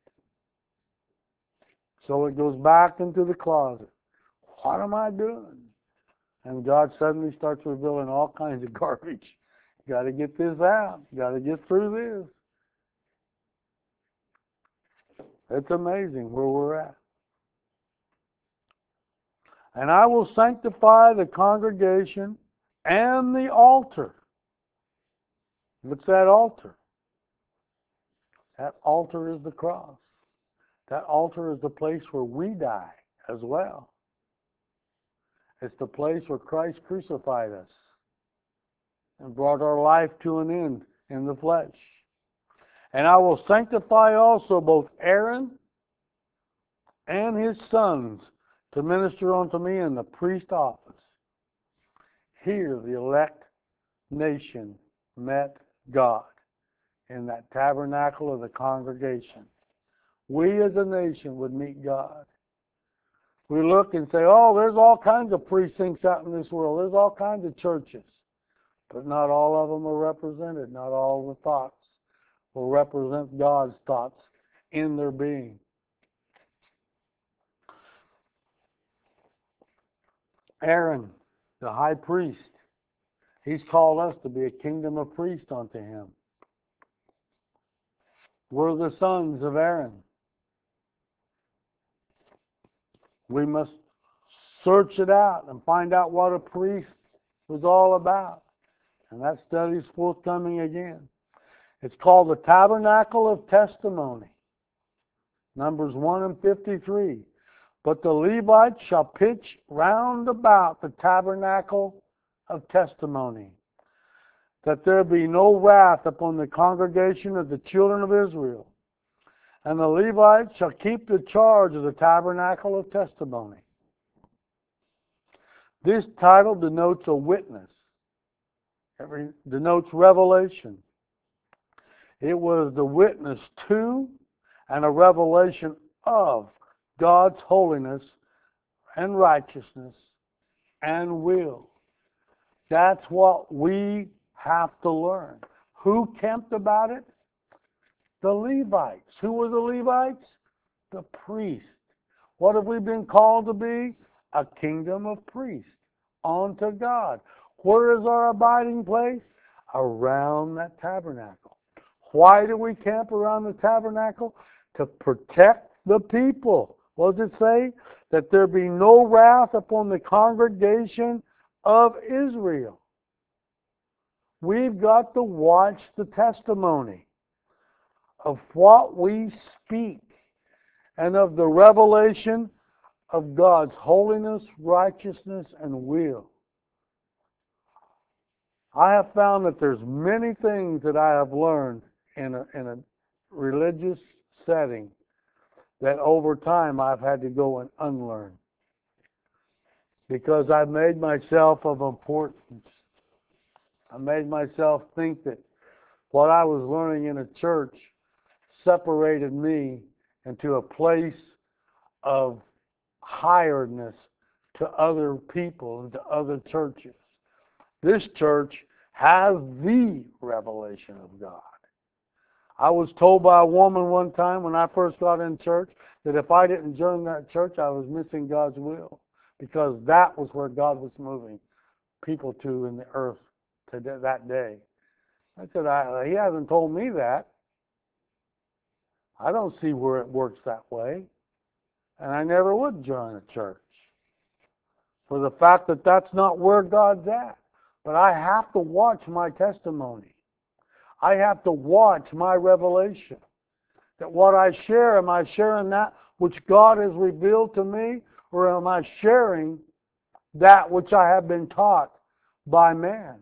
So it goes back into the closet. What am I doing? And God suddenly starts revealing all kinds of garbage. You got to get this out. You got to get through this. It's amazing where we're at. And I will sanctify the congregation and the altar. What's that altar? That altar is the cross. That altar is the place where we die as well. It's the place where Christ crucified us and brought our life to an end in the flesh. And I will sanctify also both Aaron and his sons to minister unto me in the priest office. Here the elect nation met God in that tabernacle of the congregation. We as a nation would meet God. We look and say, oh, there's all kinds of precincts out in this world. There's all kinds of churches. But not all of them are represented. Not all the thoughts will represent God's thoughts in their being. Aaron, the high priest, he's called us to be a kingdom of priests unto him. We're the sons of Aaron. We must search it out and find out what a priest was all about. And that study is forthcoming again. It's called the Tabernacle of Testimony. Numbers 1 and 53. But the Levites shall pitch round about the tabernacle of testimony, that there be no wrath upon the congregation of the children of Israel. And the Levites shall keep the charge of the tabernacle of testimony. This title denotes a witness. It denotes revelation. It was the witness to and a revelation of God's holiness and righteousness and will. That's what we have to learn. Who camped about it? The Levites. Who were the Levites? The priests. What have we been called to be? A kingdom of priests unto God. Where is our abiding place? Around that tabernacle. Why do we camp around the tabernacle? To protect the people. What does it say? That there be no wrath upon the congregation of Israel. We've got to watch the testimony of what we speak and of the revelation of God's holiness, righteousness, and will. I have found that there's many things that I have learned in a religious setting that over time I've had to go and unlearn, because I've made myself of importance. I made myself think that what I was learning in a church separated me into a place of hiredness to other people and to other churches. This church has the revelation of God. I was told by a woman one time when I first got in church that if I didn't join that church, I was missing God's will, because that was where God was moving people to in the earth that day. I said, he hasn't told me that. I don't see where it works that way. And I never would join a church for the fact that that's not where God's at. But I have to watch my testimony. I have to watch my revelation. That what I share, am I sharing that which God has revealed to me, or am I sharing that which I have been taught by man?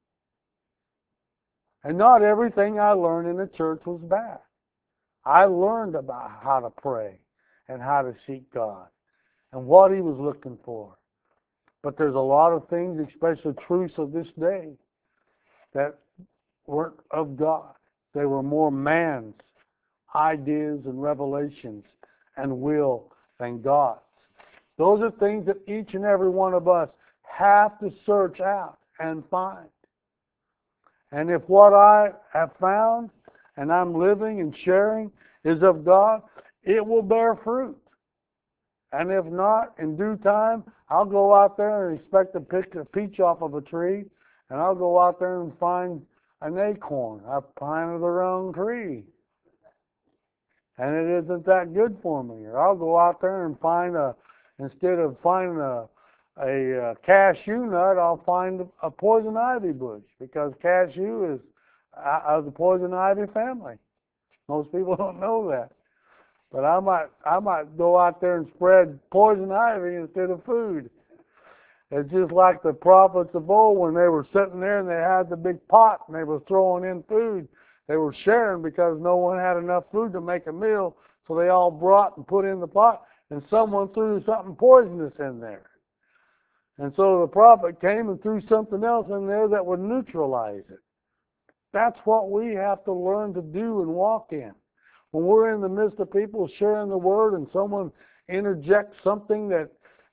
And not everything I learned in the church was bad. I learned about how to pray and how to seek God and what He was looking for. But there's a lot of things, especially truths of this day, that weren't of God. They were more man's ideas and revelations and will than God's. Those are things that each and every one of us have to search out and find. And if what I have found and I'm living and sharing is of God, it will bear fruit. And if not, in due time, I'll go out there and expect to pick a peach off of a tree, and I'll go out there and find an acorn. I planted the wrong tree, and it isn't that good for me. Or I'll go out there and find instead of finding a cashew nut, I'll find a poison ivy bush, because cashew is of the poison ivy family. Most people don't know that. But I might go out there and spread poison ivy instead of food. It's just like the prophets of old, when they were sitting there and they had the big pot and they were throwing in food. They were sharing because no one had enough food to make a meal, so they all brought and put in the pot, and someone threw something poisonous in there. And so the prophet came and threw something else in there that would neutralize it. That's what we have to learn to do and walk in. When we're in the midst of people sharing the word and someone interjects something that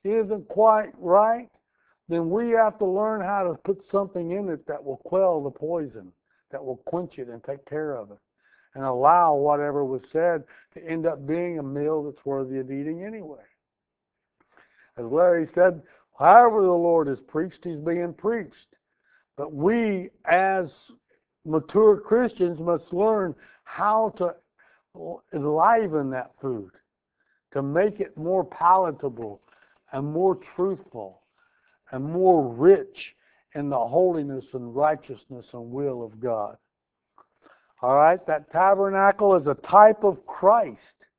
isn't quite right, then we have to learn how to put something in it that will quell the poison, that will quench it and take care of it, and allow whatever was said to end up being a meal that's worthy of eating anyway. As Larry said, however the Lord is preached, he's being preached. But we, as mature Christians, must learn how to enliven that food, to make it more palatable and more truthful and more rich in the holiness and righteousness and will of God. All right, that tabernacle is a type of Christ.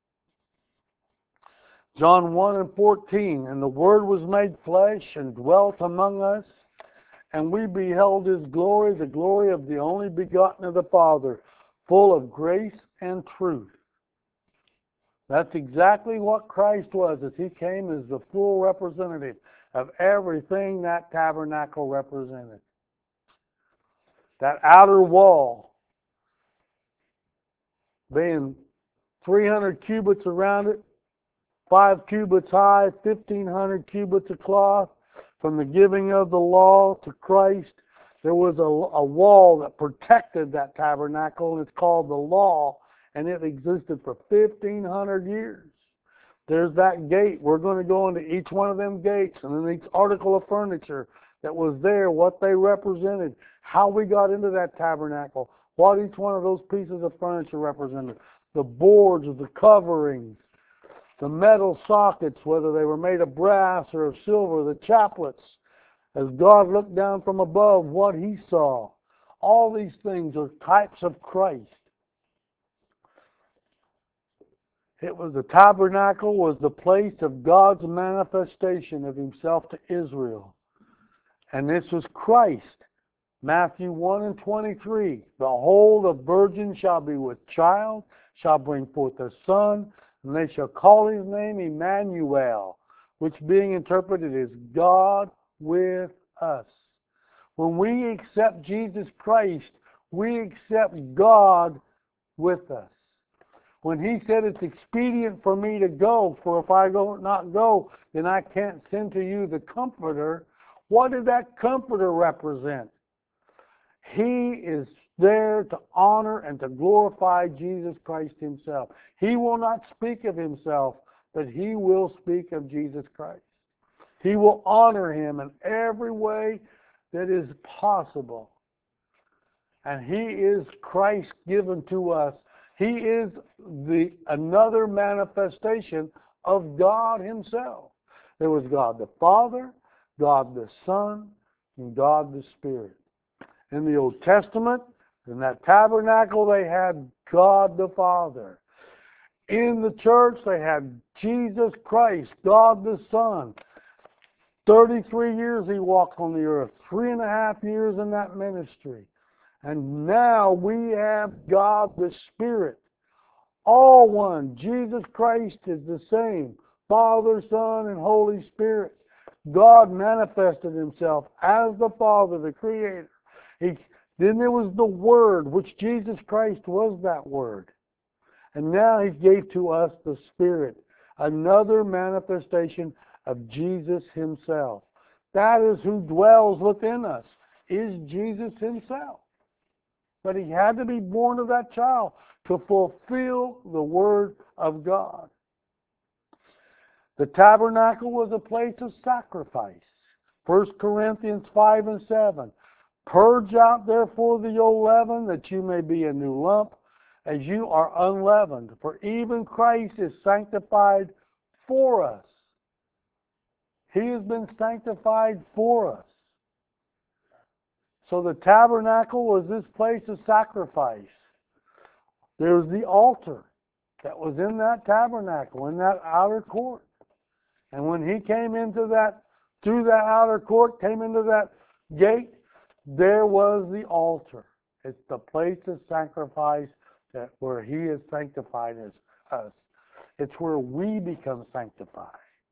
John 1:14, and the Word was made flesh and dwelt among us, and we beheld his glory, the glory of the only begotten of the Father, full of grace and truth. That's exactly what Christ was, as he came as the full representative of everything that tabernacle represented. That outer wall being 300 cubits around it, 5 cubits high, 1,500 cubits of cloth. From the giving of the law to Christ, there was a wall that protected that tabernacle, and it's called the law, and it existed for 1,500 years. There's that gate. We're going to go into each one of them gates, and then each article of furniture that was there, what they represented, how we got into that tabernacle, what each one of those pieces of furniture represented, the boards, the coverings, the metal sockets, whether they were made of brass or of silver, the chaplets, as God looked down from above, what he saw. All these things are types of Christ. The tabernacle was the place of God's manifestation of himself to Israel. And this was Christ. Matthew 1:23. Behold, a virgin shall be with child, shall bring forth a son, and they shall call his name Emmanuel, which being interpreted is God with us. When we accept Jesus Christ, we accept God with us. When he said it's expedient for me to go, for if I not go, then I can't send to you the Comforter, what did that Comforter represent? He is there to honor and to glorify Jesus Christ himself. He will not speak of himself, but he will speak of Jesus Christ. He will honor him in every way that is possible. And he is Christ given to us. He is another manifestation of God himself. There was God the Father, God the Son, and God the Spirit. In the Old Testament, in that tabernacle, they had God the Father. In the church, they had Jesus Christ, God the Son. 33 years he walked on the earth, 3.5 years in that ministry. And now we have God the Spirit. All one. Jesus Christ is the same. Father, Son, and Holy Spirit. God manifested himself as the Father, the Creator. Then there was the Word, which Jesus Christ was that Word. And now he gave to us the Spirit, another manifestation of Jesus himself. That is who dwells within us, is Jesus himself. But he had to be born of that child to fulfill the Word of God. The tabernacle was a place of sacrifice. 1 Corinthians 5:7. Purge out therefore the old leaven, that you may be a new lump, as you are unleavened. For even Christ is sanctified for us. He has been sanctified for us. So the tabernacle was this place of sacrifice. There was the altar that was in that tabernacle, in that outer court. And when he came into that, through that outer court, came into that gate, there was the altar. It's the place of sacrifice where he is sanctified as us. It's where we become sanctified.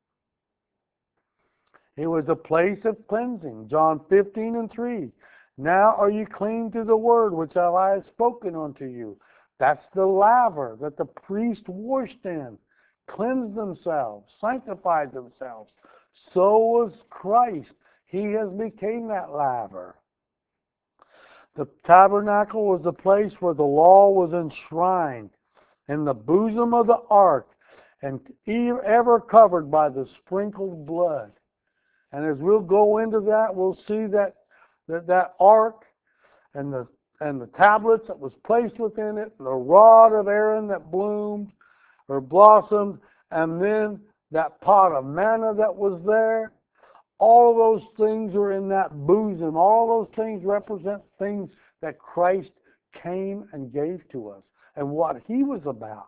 It was a place of cleansing. John 15:3. Now are you clean through the word which I have spoken unto you. That's the laver that the priest washed in, cleansed themselves, sanctified themselves, so was Christ. He has become that laver. The tabernacle was the place where the law was enshrined in the bosom of the ark and ever covered by the sprinkled blood. And as we'll go into that, we'll see that ark and the tablets that was placed within it, the rod of Aaron that bloomed or blossomed, and then that pot of manna that was there. All of those things are in that bosom. All those things represent things that Christ came and gave to us and what He was about.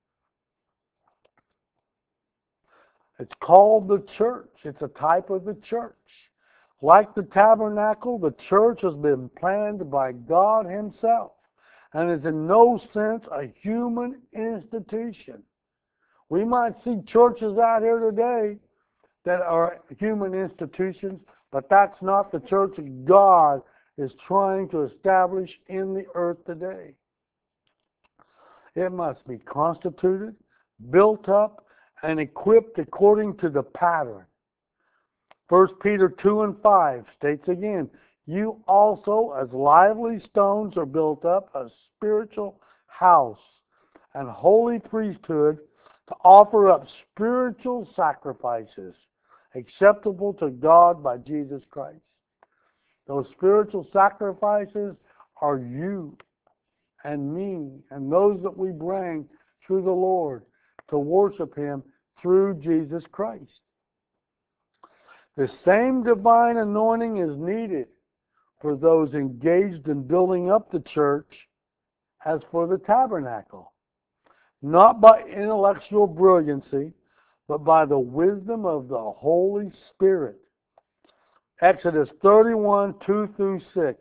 It's called the church. It's a type of the church. Like the tabernacle, the church has been planned by God Himself and is in no sense a human institution. We might see churches out here today that are human institutions, but that's not the church God is trying to establish in the earth today. It must be constituted, built up, and equipped according to the pattern. 1 Peter 2:5 states again, you also as lively stones are built up a spiritual house and holy priesthood to offer up spiritual sacrifices acceptable to God by Jesus Christ. Those spiritual sacrifices are you and me and those that we bring to the Lord to worship Him through Jesus Christ. The same divine anointing is needed for those engaged in building up the church as for the tabernacle, not by intellectual brilliancy, but by the wisdom of the Holy Spirit. Exodus 31:2-6.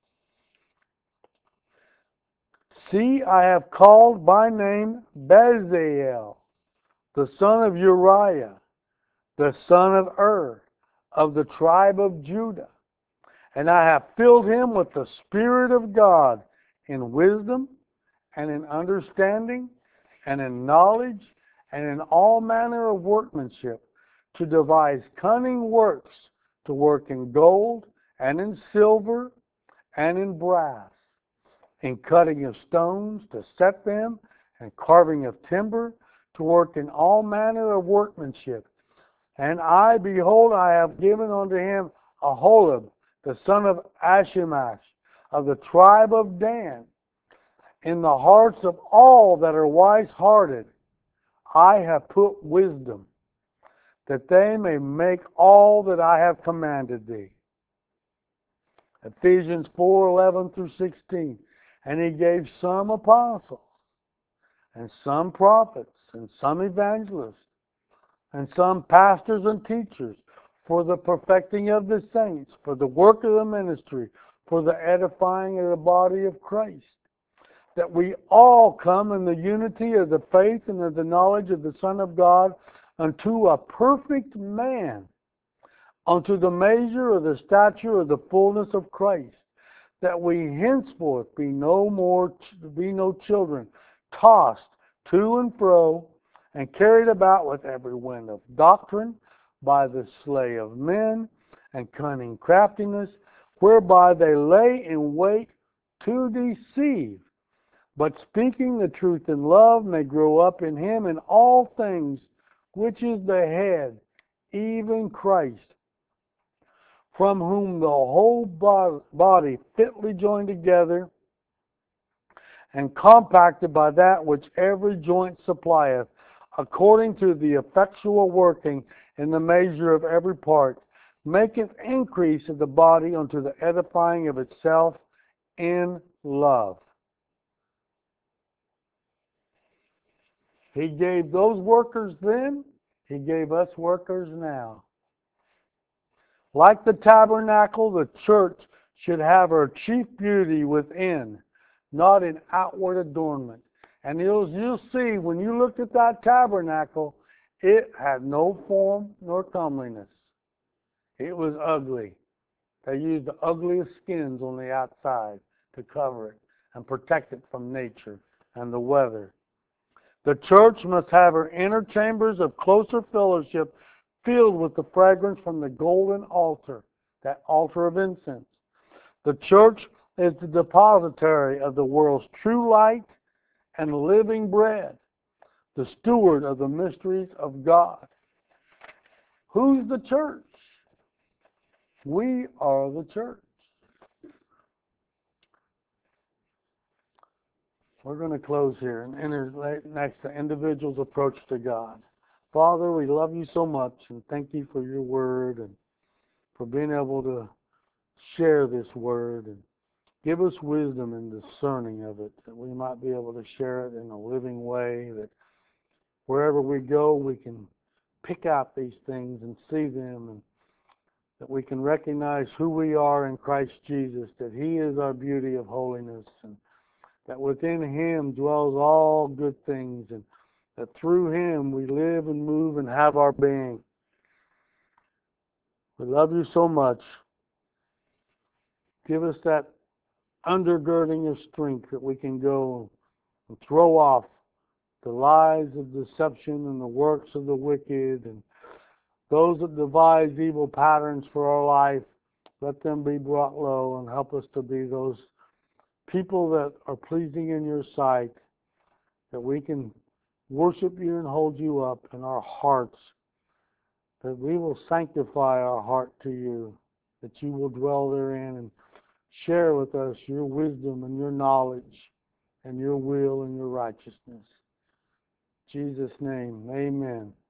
See, I have called by name Bezalel, the son of Uriah, the son of Ur, of the tribe of Judah. And I have filled him with the Spirit of God in wisdom and in understanding and in knowledge and in all manner of workmanship, to devise cunning works, to work in gold and in silver and in brass, in cutting of stones to set them, and carving of timber, to work in all manner of workmanship. And I, behold, I have given unto him Aholiab, the son of Ahimaaz, of the tribe of Dan. In the hearts of all that are wise-hearted, I have put wisdom, that they may make all that I have commanded thee. Ephesians 4:11-16. And he gave some apostles, and some prophets, and some evangelists, and some pastors and teachers, for the perfecting of the saints, for the work of the ministry, for the edifying of the body of Christ, that we all come in the unity of the faith and of the knowledge of the Son of God, unto a perfect man, unto the measure of the stature of the fullness of Christ, that we henceforth be no children, tossed to and fro, and carried about with every wind of doctrine, by the slay of men, and cunning craftiness, whereby they lay in wait to deceive. But speaking the truth in love may grow up in him in all things, which is the head, even Christ, from whom the whole body fitly joined together and compacted by that which every joint supplieth, according to the effectual working in the measure of every part, maketh increase of the body unto the edifying of itself in love. He gave those workers then, He gave us workers now. Like the tabernacle, the church should have her chief beauty within, not in outward adornment. And you'll see, when you looked at that tabernacle, it had no form nor comeliness. It was ugly. They used the ugliest skins on the outside to cover it and protect it from nature and the weather. The church must have her inner chambers of closer fellowship filled with the fragrance from the golden altar, that altar of incense. The church is the depository of the world's true light and living bread, the steward of the mysteries of God. Who's the church? We are the church. We're going to close here and enter next to individual's approach to God. Father, we love you so much and thank you for your word and for being able to share this word, and give us wisdom in discerning of it, that we might be able to share it in a living way, that wherever we go we can pick out these things and see them, and that we can recognize who we are in Christ Jesus, that he is our beauty of holiness, and that within him dwells all good things, and that through him we live and move and have our being. We love you so much. Give us that undergirding of strength that we can go and throw off the lies of deception and the works of the wicked, and those that devise evil patterns for our life. Let them be brought low, and help us to be those people that are pleasing in your sight, that we can worship you and hold you up in our hearts, that we will sanctify our heart to you, that you will dwell therein and share with us your wisdom and your knowledge and your will and your righteousness. In Jesus' name, amen.